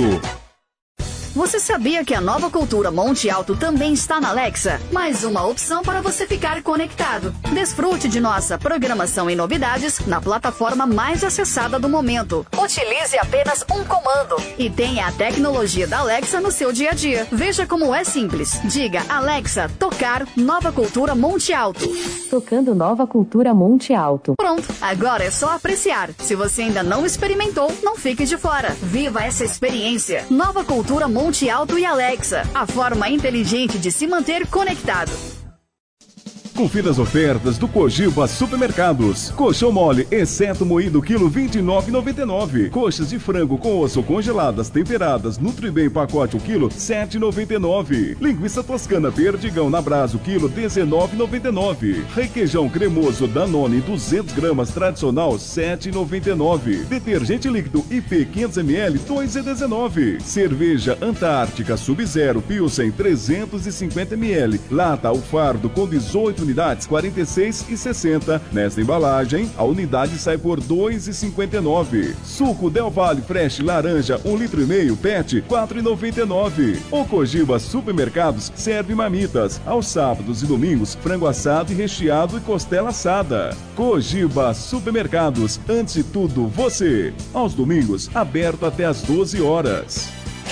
Você sabia que a Nova Cultura Monte Alto também está na Alexa? Mais uma opção para você ficar conectado. Desfrute de nossa programação e novidades na plataforma mais acessada do momento. Utilize apenas um comando e tenha a tecnologia da Alexa no seu dia a dia. Veja como é simples. Diga Alexa, tocar Nova Cultura Monte Alto. Tocando Nova Cultura Monte Alto. Pronto, agora é só apreciar. Se você ainda não experimentou, não fique de fora. Viva essa experiência. Nova Cultura Monte Monte Alto e Alexa, a forma inteligente de se manter conectado. Confira as ofertas do Cogiba Supermercados. Coxão mole, exceto moído, quilo vinte e nove reais e noventa e nove centavos. Coxas de frango com osso congeladas, temperadas, Nutribem pacote o quilo, sete reais e noventa e nove centavos. Linguiça toscana Perdigão na Brasa, o quilo, dezenove reais e noventa e nove centavos. Requeijão cremoso Danone, duzentas gramas tradicional, sete reais e noventa e nove centavos. Detergente líquido I P quinhentos mililitros, dois reais e dezenove centavos. Cerveja Antártica Sub-Zero Pilsen, trezentos e cinquenta mililitros. Lata o fardo com dezoito unidades, quarenta e seis reais e sessenta centavos. Nesta embalagem, a unidade sai por dois reais e cinquenta e nove centavos. Suco Del Valle Fresh laranja, um litro e meio, PET, quatro reais e noventa e nove centavos. O Cogiba Supermercados serve marmitas. Aos sábados e domingos, frango assado e recheado e costela assada. Cogiba Supermercados, antes de tudo, você. Aos domingos, aberto até às doze horas.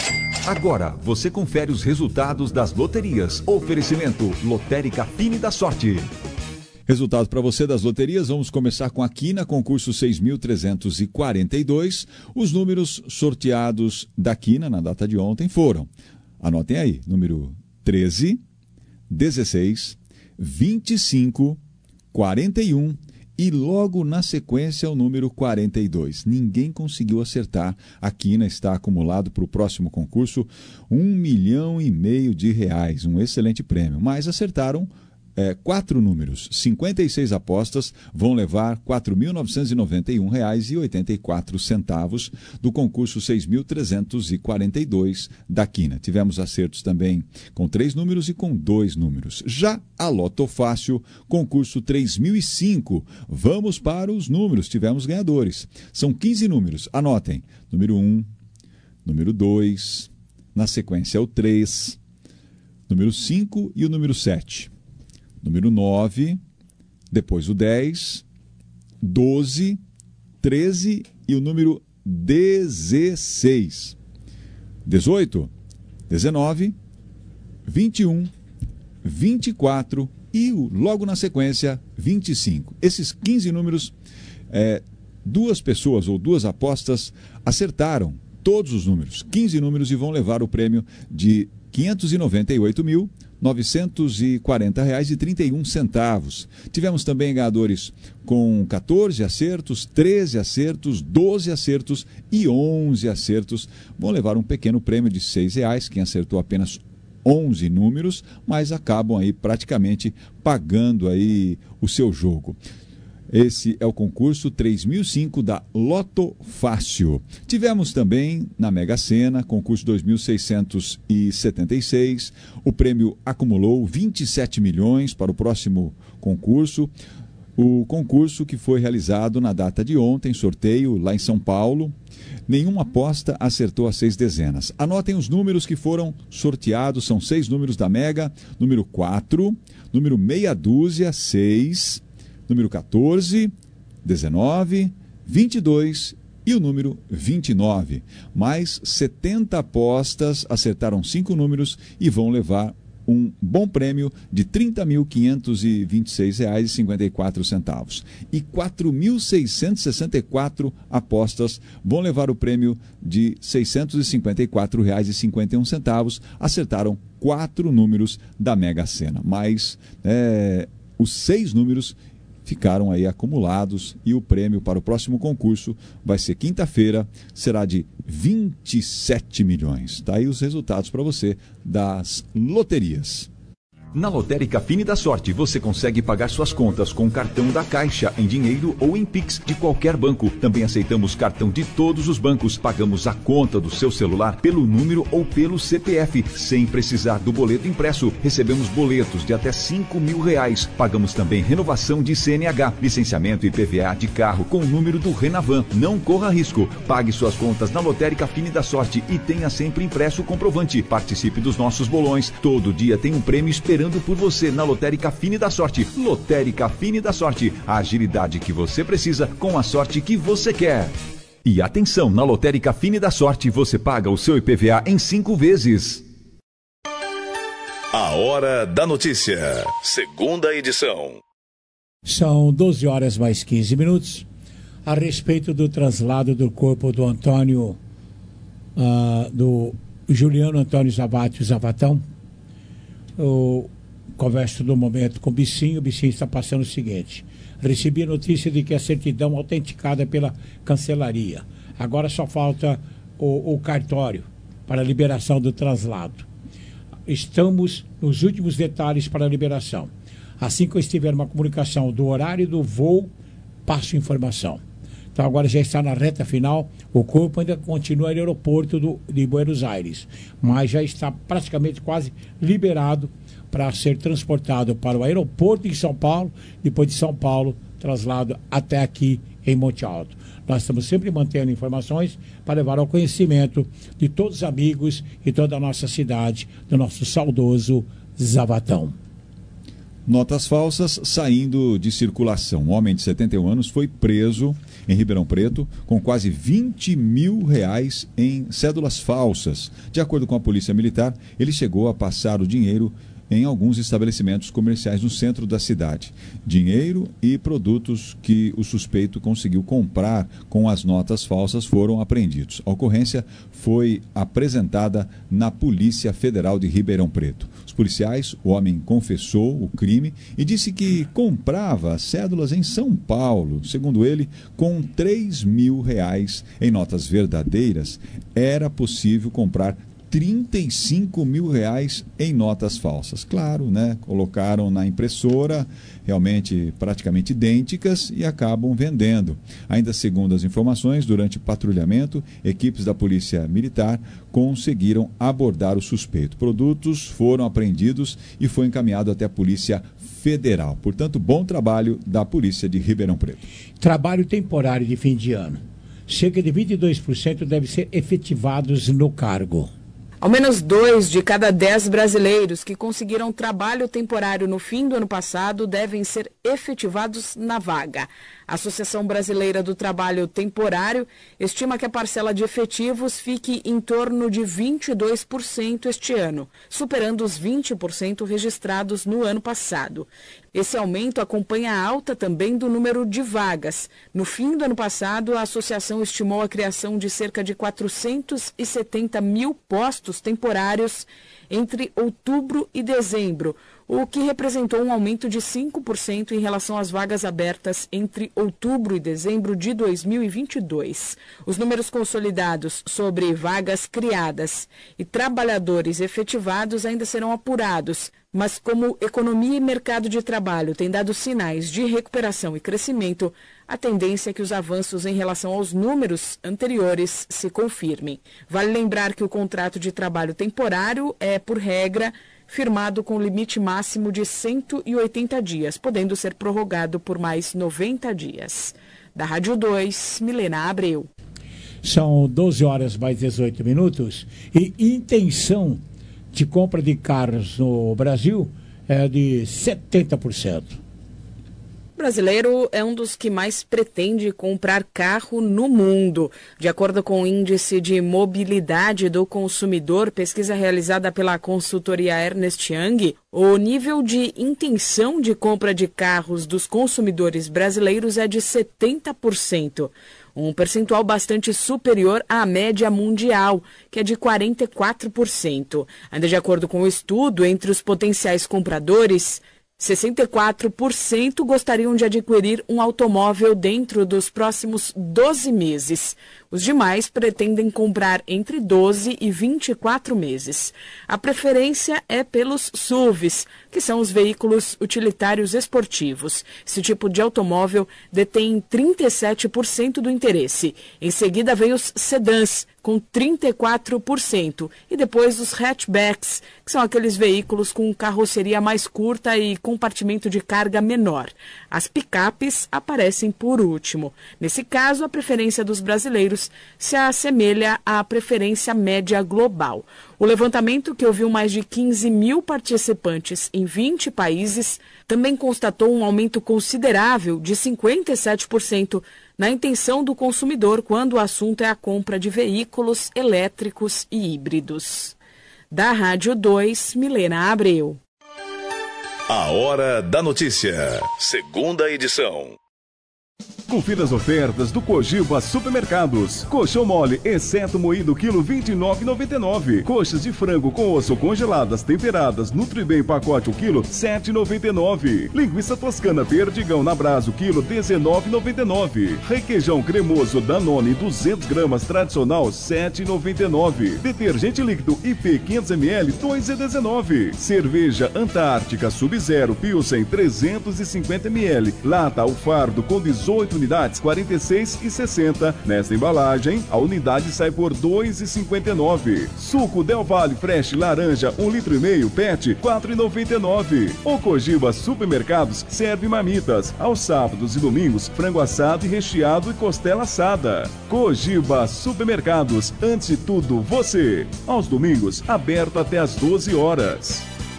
Agora, você confere os resultados das loterias. Oferecimento Lotérica Fine da Sorte. Resultados para você das loterias. Vamos começar com a Quina, concurso seis mil trezentos e quarenta e dois. Os números sorteados da Quina na data de ontem foram, anotem aí, número treze, dezesseis, vinte e cinco, quarenta e um e logo na sequência o número quarenta e dois. Ninguém conseguiu acertar. A Quina está acumulado para o próximo concurso um milhão e meio de reais, um excelente prêmio. Mas acertaram é, quatro números, cinquenta e seis apostas, vão levar quatro mil novecentos e noventa e um reais e oitenta e quatro centavos do concurso seis mil trezentos e quarenta e dois da Quina. Tivemos acertos também com três números e com dois números. Já a Loto Fácil, concurso três mil e cinco. Vamos para os números, tivemos ganhadores. São quinze números, anotem. Número um, número dois, na sequência o três, número cinco e o número sete. Número nove, depois o dez, doze, treze e o número dezesseis. dezoito, dezenove, vinte e um, vinte e quatro e logo na sequência vinte e cinco. Esses quinze números, é, duas pessoas ou duas apostas acertaram todos os números, quinze números, e vão levar o prêmio de quinhentos e noventa e oito mil novecentos e quarenta reais e trinta e um centavos. Tivemos também ganhadores com quatorze acertos, treze acertos, doze acertos e onze acertos. Vão levar um pequeno prêmio de seis reais, quem acertou apenas onze números, mas acabam aí praticamente pagando aí o seu jogo. Esse é o concurso três mil e cinco da Loto Fácil. Tivemos também na Mega Sena, concurso dois mil seiscentos e setenta e seis. O prêmio acumulou vinte e sete milhões para o próximo concurso. O concurso que foi realizado na data de ontem, sorteio lá em São Paulo. Nenhuma aposta acertou as seis dezenas. Anotem os números que foram sorteados, são seis números da Mega: número quatro, número meia dúzia, seis, número quatorze, dezenove, vinte e dois e o número vinte e nove. Mais setenta apostas acertaram cinco números e vão levar um bom prêmio de trinta mil quinhentos e vinte e seis reais e cinquenta e quatro centavos. E quatro mil seiscentos e sessenta e quatro apostas vão levar o prêmio de seiscentos e cinquenta e quatro reais e cinquenta e um centavos. Acertaram quatro números da Mega Sena. Mas é, os seis números ficaram aí acumulados e o prêmio para o próximo concurso vai ser quinta-feira, será de vinte e sete milhões. Tá aí os resultados para você das loterias. Na Lotérica Fine da Sorte, você consegue pagar suas contas com cartão da Caixa, em dinheiro ou em Pix de qualquer banco. Também aceitamos cartão de todos os bancos. Pagamos a conta do seu celular pelo número ou pelo C P F, sem precisar do boleto impresso. Recebemos boletos de até cinco mil reais. Pagamos também renovação de C N H, licenciamento e I P V A de carro com o número do Renavan. Não corra risco. Pague suas contas na Lotérica Fine da Sorte e tenha sempre impresso o comprovante. Participe dos nossos bolões. Todo dia tem um prêmio esperando por você na Lotérica Fine da Sorte. Lotérica Fine da Sorte, a agilidade que você precisa com a sorte que você quer. E atenção, na Lotérica Fine da Sorte você paga o seu I P V A em cinco vezes. A Hora da Notícia, segunda edição. São doze horas mais quinze minutos. A respeito do traslado do corpo do Antônio, uh, do Juliano Antônio Zavati Zavatão, o converso do momento com o Bicinho. O Bicinho está passando o seguinte: recebi a notícia de que a certidão autenticada pela cancelaria. Agora só falta o, o cartório para a liberação do traslado. Estamos nos últimos detalhes para a liberação. Assim que eu estiver uma comunicação do horário do voo, passo informação. Então agora já está na reta final. O corpo ainda continua no aeroporto do, de Buenos Aires, mas já está praticamente quase liberado para ser transportado para o aeroporto de São Paulo, depois de São Paulo, traslado até aqui em Monte Alto. Nós estamos sempre mantendo informações para levar ao conhecimento de todos os amigos e toda a nossa cidade, do nosso saudoso Zavatão. Notas falsas saindo de circulação. Um homem de setenta e um anos foi preso em Ribeirão Preto com quase vinte mil reais em cédulas falsas. De acordo com a Polícia Militar, ele chegou a passar o dinheiro em alguns estabelecimentos comerciais no centro da cidade. Dinheiro e produtos que o suspeito conseguiu comprar com as notas falsas foram apreendidos. A ocorrência foi apresentada na Polícia Federal de Ribeirão Preto. Os policiais, o homem confessou o crime e disse que comprava cédulas em São Paulo. Segundo ele, com três mil reais em notas verdadeiras, era possível comprar trinta e cinco mil reais em notas falsas. Claro, né? Colocaram na impressora, realmente praticamente idênticas, e acabam vendendo. Ainda segundo as informações, durante patrulhamento, equipes da Polícia Militar conseguiram abordar o suspeito. Produtos foram apreendidos e foi encaminhado até a Polícia Federal. Portanto, bom trabalho da Polícia de Ribeirão Preto. Trabalho temporário de fim de ano. Cerca de vinte e dois por cento devem ser efetivados no cargo. Ao menos dois de cada dez brasileiros que conseguiram trabalho temporário no fim do ano passado devem ser efetivados na vaga. A Associação Brasileira do Trabalho Temporário estima que a parcela de efetivos fique em torno de vinte e dois por cento este ano, superando os vinte por cento registrados no ano passado. Esse aumento acompanha a alta também do número de vagas. No fim do ano passado, a associação estimou a criação de cerca de quatrocentos e setenta mil postos temporários entre outubro e dezembro, o que representou um aumento de cinco por cento em relação às vagas abertas entre outubro e dezembro de dois mil e vinte e dois. Os números consolidados sobre vagas criadas e trabalhadores efetivados ainda serão apurados, mas como economia e mercado de trabalho têm dado sinais de recuperação e crescimento, a tendência é que os avanços em relação aos números anteriores se confirmem. Vale lembrar que o contrato de trabalho temporário é, por regra, firmado com limite máximo de cento e oitenta dias, podendo ser prorrogado por mais noventa dias. Da Rádio dois, Milena Abreu. São doze horas mais dezoito minutos e intenção de compra de carros no Brasil é de setenta por cento. O brasileiro é um dos que mais pretende comprar carro no mundo. De acordo com o Índice de Mobilidade do Consumidor, pesquisa realizada pela consultoria Ernst Young, o nível de intenção de compra de carros dos consumidores brasileiros é de setenta por cento. Um percentual bastante superior à média mundial, que é de quarenta e quatro por cento. Ainda de acordo com o estudo, entre os potenciais compradores, sessenta e quatro por cento gostariam de adquirir um automóvel dentro dos próximos doze meses. Os demais pretendem comprar entre doze e vinte e quatro meses. A preferência é pelos S U Vs, que são os veículos utilitários esportivos. Esse tipo de automóvel detém trinta e sete por cento do interesse. Em seguida vem os sedãs, com trinta e quatro por cento. E depois os hatchbacks, que são aqueles veículos com carroceria mais curta e compartimento de carga menor. As picapes aparecem por último. Nesse caso, a preferência dos brasileiros se assemelha à preferência média global. O levantamento, que ouviu mais de quinze mil participantes em vinte países, também constatou um aumento considerável de cinquenta e sete por cento na intenção do consumidor quando o assunto é a compra de veículos elétricos e híbridos. Da Rádio dois, Milena Abreu. A Hora da Notícia, segunda edição. Confira as ofertas do Cogiba Supermercados. Colchão mole, exceto moído, quilo vinte e nove reais e noventa e nove centavos. Coxas de frango com osso congeladas, temperadas, Nutribem pacote, o quilo, sete reais e noventa e nove centavos. Linguiça toscana Perdigão na Brasa, o quilo, dezenove reais e noventa e nove centavos. Requeijão cremoso Danone, duzentas gramas, tradicional, sete reais e noventa e nove centavos. Detergente líquido I P quinhentos mililitros, dois reais e dezenove centavos. Cerveja Antártica Sub-Zero Pilsen, trezentos e cinquenta mililitros. Lata o fardo com dezoito unidades, quarenta e seis reais e sessenta centavos. Nesta embalagem, a unidade sai por dois reais e cinquenta e nove centavos. Suco Del Valle Fresh laranja, um litro e meio, Pet, quatro reais e noventa e nove centavos. O Cogiba Supermercados serve marmitas. Aos sábados e domingos, frango assado e recheado e costela assada. Cogiba Supermercados, antes de tudo, você. Aos domingos, aberto até às doze horas.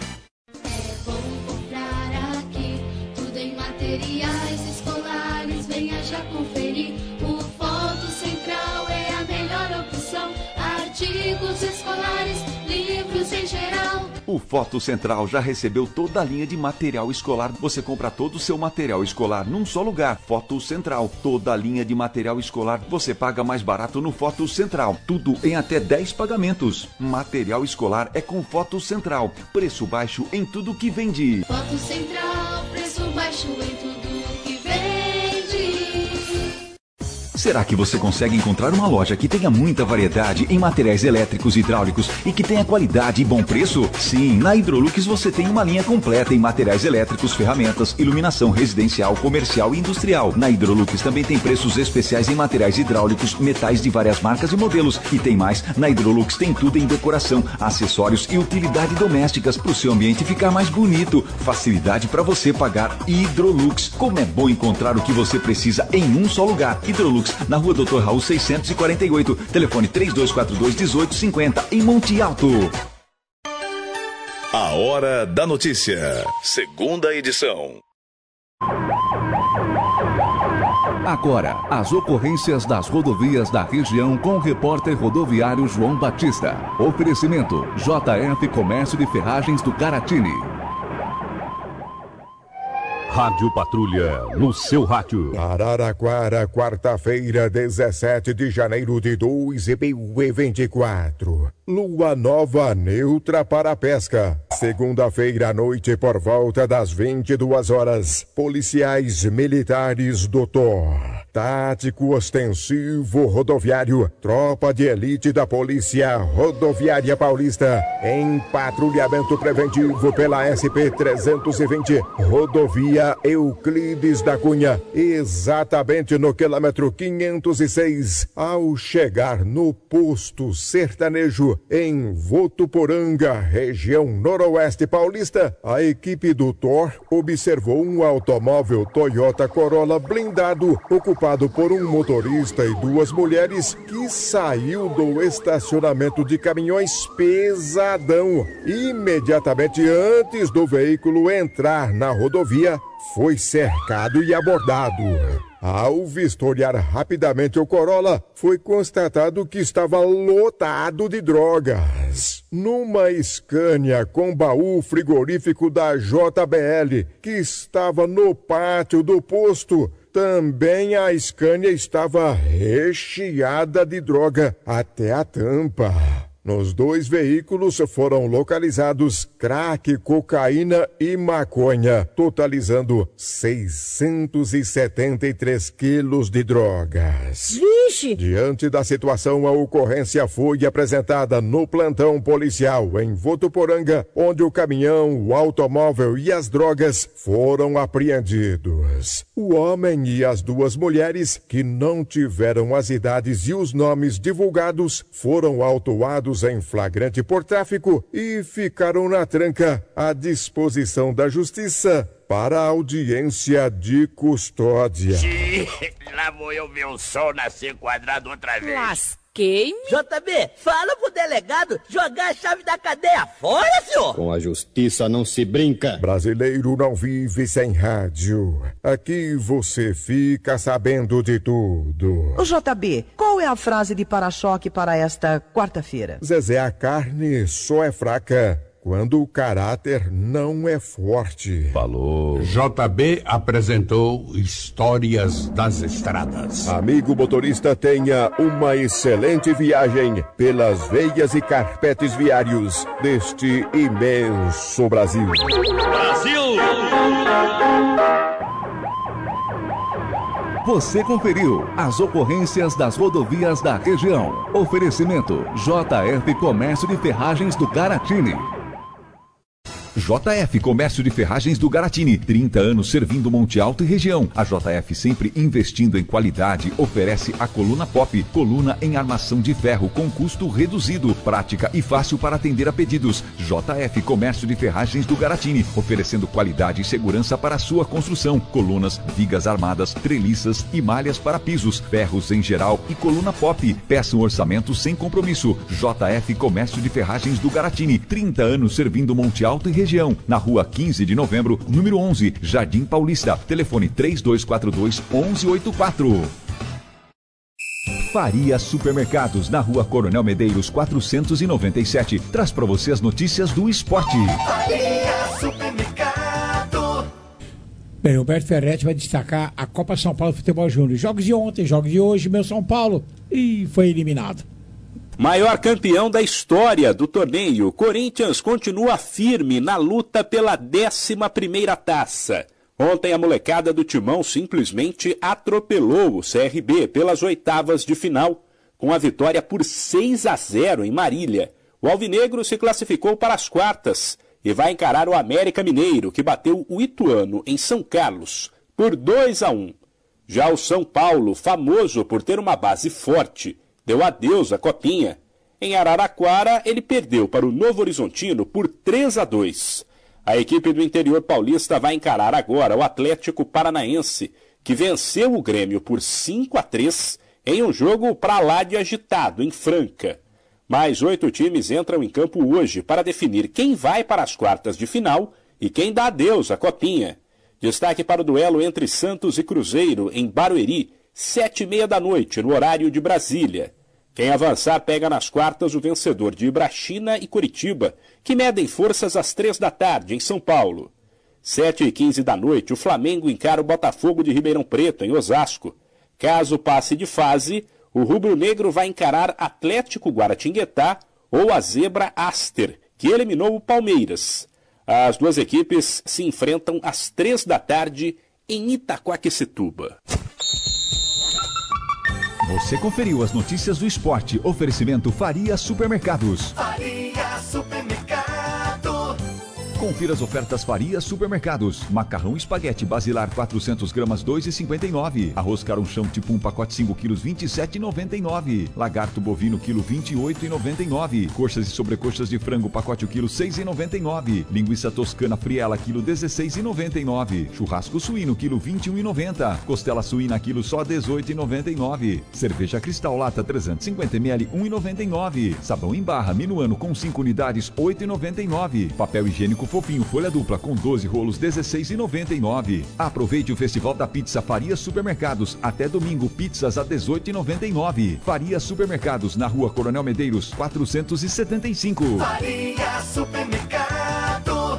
Materiais escolares, venha já conferir. O Foto Central é a melhor opção. Artigos escolares, livros em geral. O Foto Central já recebeu toda a linha de material escolar. Você compra todo o seu material escolar num só lugar. Foto Central. Toda a linha de material escolar você paga mais barato no Foto Central. Tudo em até dez pagamentos. Material escolar é com Foto Central. Preço baixo em tudo que vende. Foto Central, preço baixo em tudo que vende. Será que você consegue encontrar uma loja que tenha muita variedade em materiais elétricos e hidráulicos e que tenha qualidade e bom preço? Sim, na Hidrolux você tem uma linha completa em materiais elétricos, ferramentas, iluminação residencial, comercial e industrial. Na Hidrolux também tem preços especiais em materiais hidráulicos, metais de várias marcas e modelos. E tem mais, na Hidrolux tem tudo em decoração, acessórios e utilidade domésticas para o seu ambiente ficar mais bonito. Facilidade para você pagar. Hidrolux. Como é bom encontrar o que você precisa em um só lugar. Hidrolux, na rua doutor Raul seiscentos e quarenta e oito, telefone três dois quatro dois, um oito cinco zero, em Monte Alto. A Hora da Notícia, segunda edição. Agora, as ocorrências das rodovias da região com o repórter rodoviário João Batista. Oferecimento J F Comércio de Ferragens do Caratini. Rádio Patrulha, no seu rádio. Araraquara, quarta-feira, dezessete de janeiro de dois mil e vinte e quatro. Lua nova neutra para a pesca. Segunda-feira à noite, por volta das vinte e duas horas, policiais militares do T O R, Tático Ostensivo Rodoviário, tropa de elite da Polícia Rodoviária Paulista, em patrulhamento preventivo pela S P trezentos e vinte, rodovia Euclides da Cunha, exatamente no quilômetro quinhentos e seis, ao chegar no posto sertanejo em Votuporanga, região noroeste paulista, a equipe do T O R observou um automóvel Toyota Corolla blindado, ocupado por um motorista e duas mulheres, que saiu do estacionamento de caminhões pesadão. Imediatamente antes do veículo entrar na rodovia, foi cercado e abordado. Ao vistoriar rapidamente o Corolla, foi constatado que estava lotado de drogas. Numa Scania com baú frigorífico da J B L, que estava no pátio do posto, também a Scania estava recheada de droga até a tampa. Nos dois veículos foram localizados crack, cocaína e maconha, totalizando seiscentos e setenta e três quilos de drogas. Vixe! Diante da situação, a ocorrência foi apresentada no plantão policial em Votuporanga, onde o caminhão, o automóvel e as drogas foram apreendidos. O homem e as duas mulheres, que não tiveram as idades e os nomes divulgados, foram autuados em flagrante por tráfico e ficaram na tranca à disposição da justiça para a audiência de custódia. Xiii, lá vou eu ver o sol nascer quadrado outra vez. Lasquei-me. J B, fala pro delegado jogar a chave da cadeia fora, senhor. Com a justiça não se brinca. Brasileiro não vive sem rádio. Aqui você fica sabendo de tudo. Ô J B, qual é a frase de para-choque para esta quarta-feira? Zezé, a carne só é fraca quando o caráter não é forte. Falou. J B apresentou Histórias das Estradas. Amigo motorista, tenha uma excelente viagem pelas veias e carpetes viários deste imenso Brasil. Brasil! Você conferiu as ocorrências das rodovias da região. Oferecimento J F Comércio de Ferragens do Garatini. J F Comércio de Ferragens do Garatini, trinta anos servindo Monte Alto e região. A J F, sempre investindo em qualidade, oferece a coluna pop, coluna em armação de ferro com custo reduzido, prática e fácil para atender a pedidos. J F Comércio de Ferragens do Garatini, oferecendo qualidade e segurança para a sua construção. Colunas, vigas armadas, treliças e malhas para pisos, ferros em geral e coluna pop. Peça um orçamento sem compromisso. J F Comércio de Ferragens do Garatini, trinta anos servindo Monte Alto e região. Região, na rua quinze de novembro, número onze, Jardim Paulista. Telefone três dois quatro dois, um um oito quatro. Faria Supermercados, na rua Coronel Medeiros, quatrocentos e noventa e sete. Traz para você as notícias do esporte. Faria Supermercado. Bem, Humberto Ferretti vai destacar a Copa São Paulo Futebol Júnior. Jogos de ontem, jogos de hoje, meu São Paulo. E foi eliminado. Maior campeão da história do torneio, Corinthians continua firme na luta pela décima primeira taça. Ontem a molecada do Timão simplesmente atropelou o C R B pelas oitavas de final, com a vitória por seis a zero em Marília. O alvinegro se classificou para as quartas e vai encarar o América Mineiro, que bateu o Ituano em São Carlos por dois a um. Já o São Paulo, famoso por ter uma base forte, deu adeus à Copinha. Em Araraquara, ele perdeu para o Novo Horizontino por três a dois. A equipe do interior paulista vai encarar agora o Atlético Paranaense, que venceu o Grêmio por cinco a três em um jogo pra lá de agitado, em Franca. Mais oito times entram em campo hoje para definir quem vai para as quartas de final e quem dá adeus à Copinha. Destaque para o duelo entre Santos e Cruzeiro, em Barueri, sete e meia da noite, no horário de Brasília. Quem avançar pega nas quartas o vencedor de Ibrachina e Curitiba, que medem forças às três da tarde, em São Paulo. Sete e quinze da noite, o Flamengo encara o Botafogo de Ribeirão Preto, em Osasco. Caso passe de fase, o rubro-negro vai encarar Atlético Guaratinguetá ou a Zebra Aster, que eliminou o Palmeiras. As duas equipes se enfrentam às três da tarde, em Itaquaquecetuba. Você conferiu as notícias do esporte. Oferecimento Faria Supermercados. Faria Supermercado. Confira as ofertas Faria Supermercados. Macarrão espaguete basilar quatrocentas gramas dois reais e cinquenta e nove centavos. Arroz caronchão tipo um pacote cinco quilos vinte e sete reais e noventa e nove centavos. Lagarto bovino quilo vinte e oito reais e noventa e nove centavos. Coxas e sobrecoxas de frango pacote o quilo seis reais e noventa e nove centavos. Linguiça toscana friela quilo dezesseis reais e noventa e nove centavos. Churrasco suíno quilo vinte e um reais e noventa centavos. Costela suína quilo só dezoito reais e noventa e nove centavos. Cerveja Cristal lata trezentos e cinquenta mililitros um real e noventa e nove centavos. Sabão em barra Minuano com cinco unidades oito reais e noventa e nove centavos. Papel higiênico fofinho folha dupla com doze rolos dezesseis reais e noventa e nove centavos. Aproveite o Festival da Pizza Faria Supermercados. Até domingo, pizzas a dezoito reais e noventa e nove centavos. Faria Supermercados, na rua Coronel Medeiros, quatrocentos e setenta e cinco. Faria Supermercado.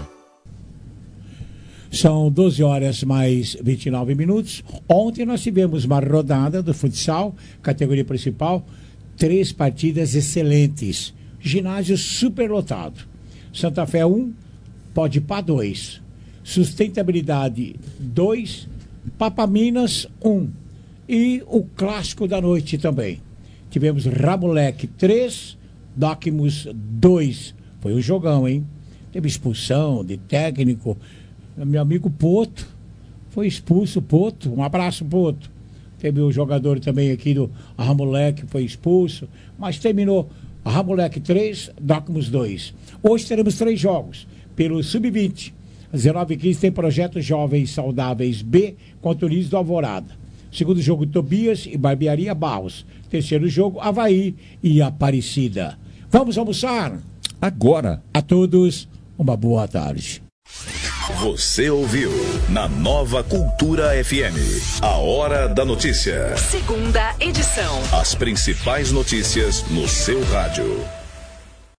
São doze horas mais vinte e nove minutos. Ontem nós tivemos uma rodada do futsal, categoria principal, três partidas excelentes. ginásio superlotado. Santa Fé um, Podpah dois. Sustentabilidade dois, Papaminas um. E o clássico da noite também. Tivemos Ramoleque três, Docmus dois. Foi um jogão, hein? Teve expulsão de técnico. Meu amigo Poto foi expulso, Poto. Um abraço, Poto. Teve o jogador também aqui do Ramoleque, foi expulso. Mas terminou Ramoleque três, Docmus dois. Hoje teremos três jogos. Pelo sub vinte, às dezenove e quinze tem Projeto Jovens Saudáveis B contra o Unis do Alvorada. Segundo jogo, Tobias e Barbearia Barros. Terceiro jogo, Avaí e Aparecida. Vamos almoçar? Agora. A todos, uma boa tarde. Você ouviu na Nova Cultura F M. A Hora da Notícia. Segunda edição. As principais notícias no seu rádio.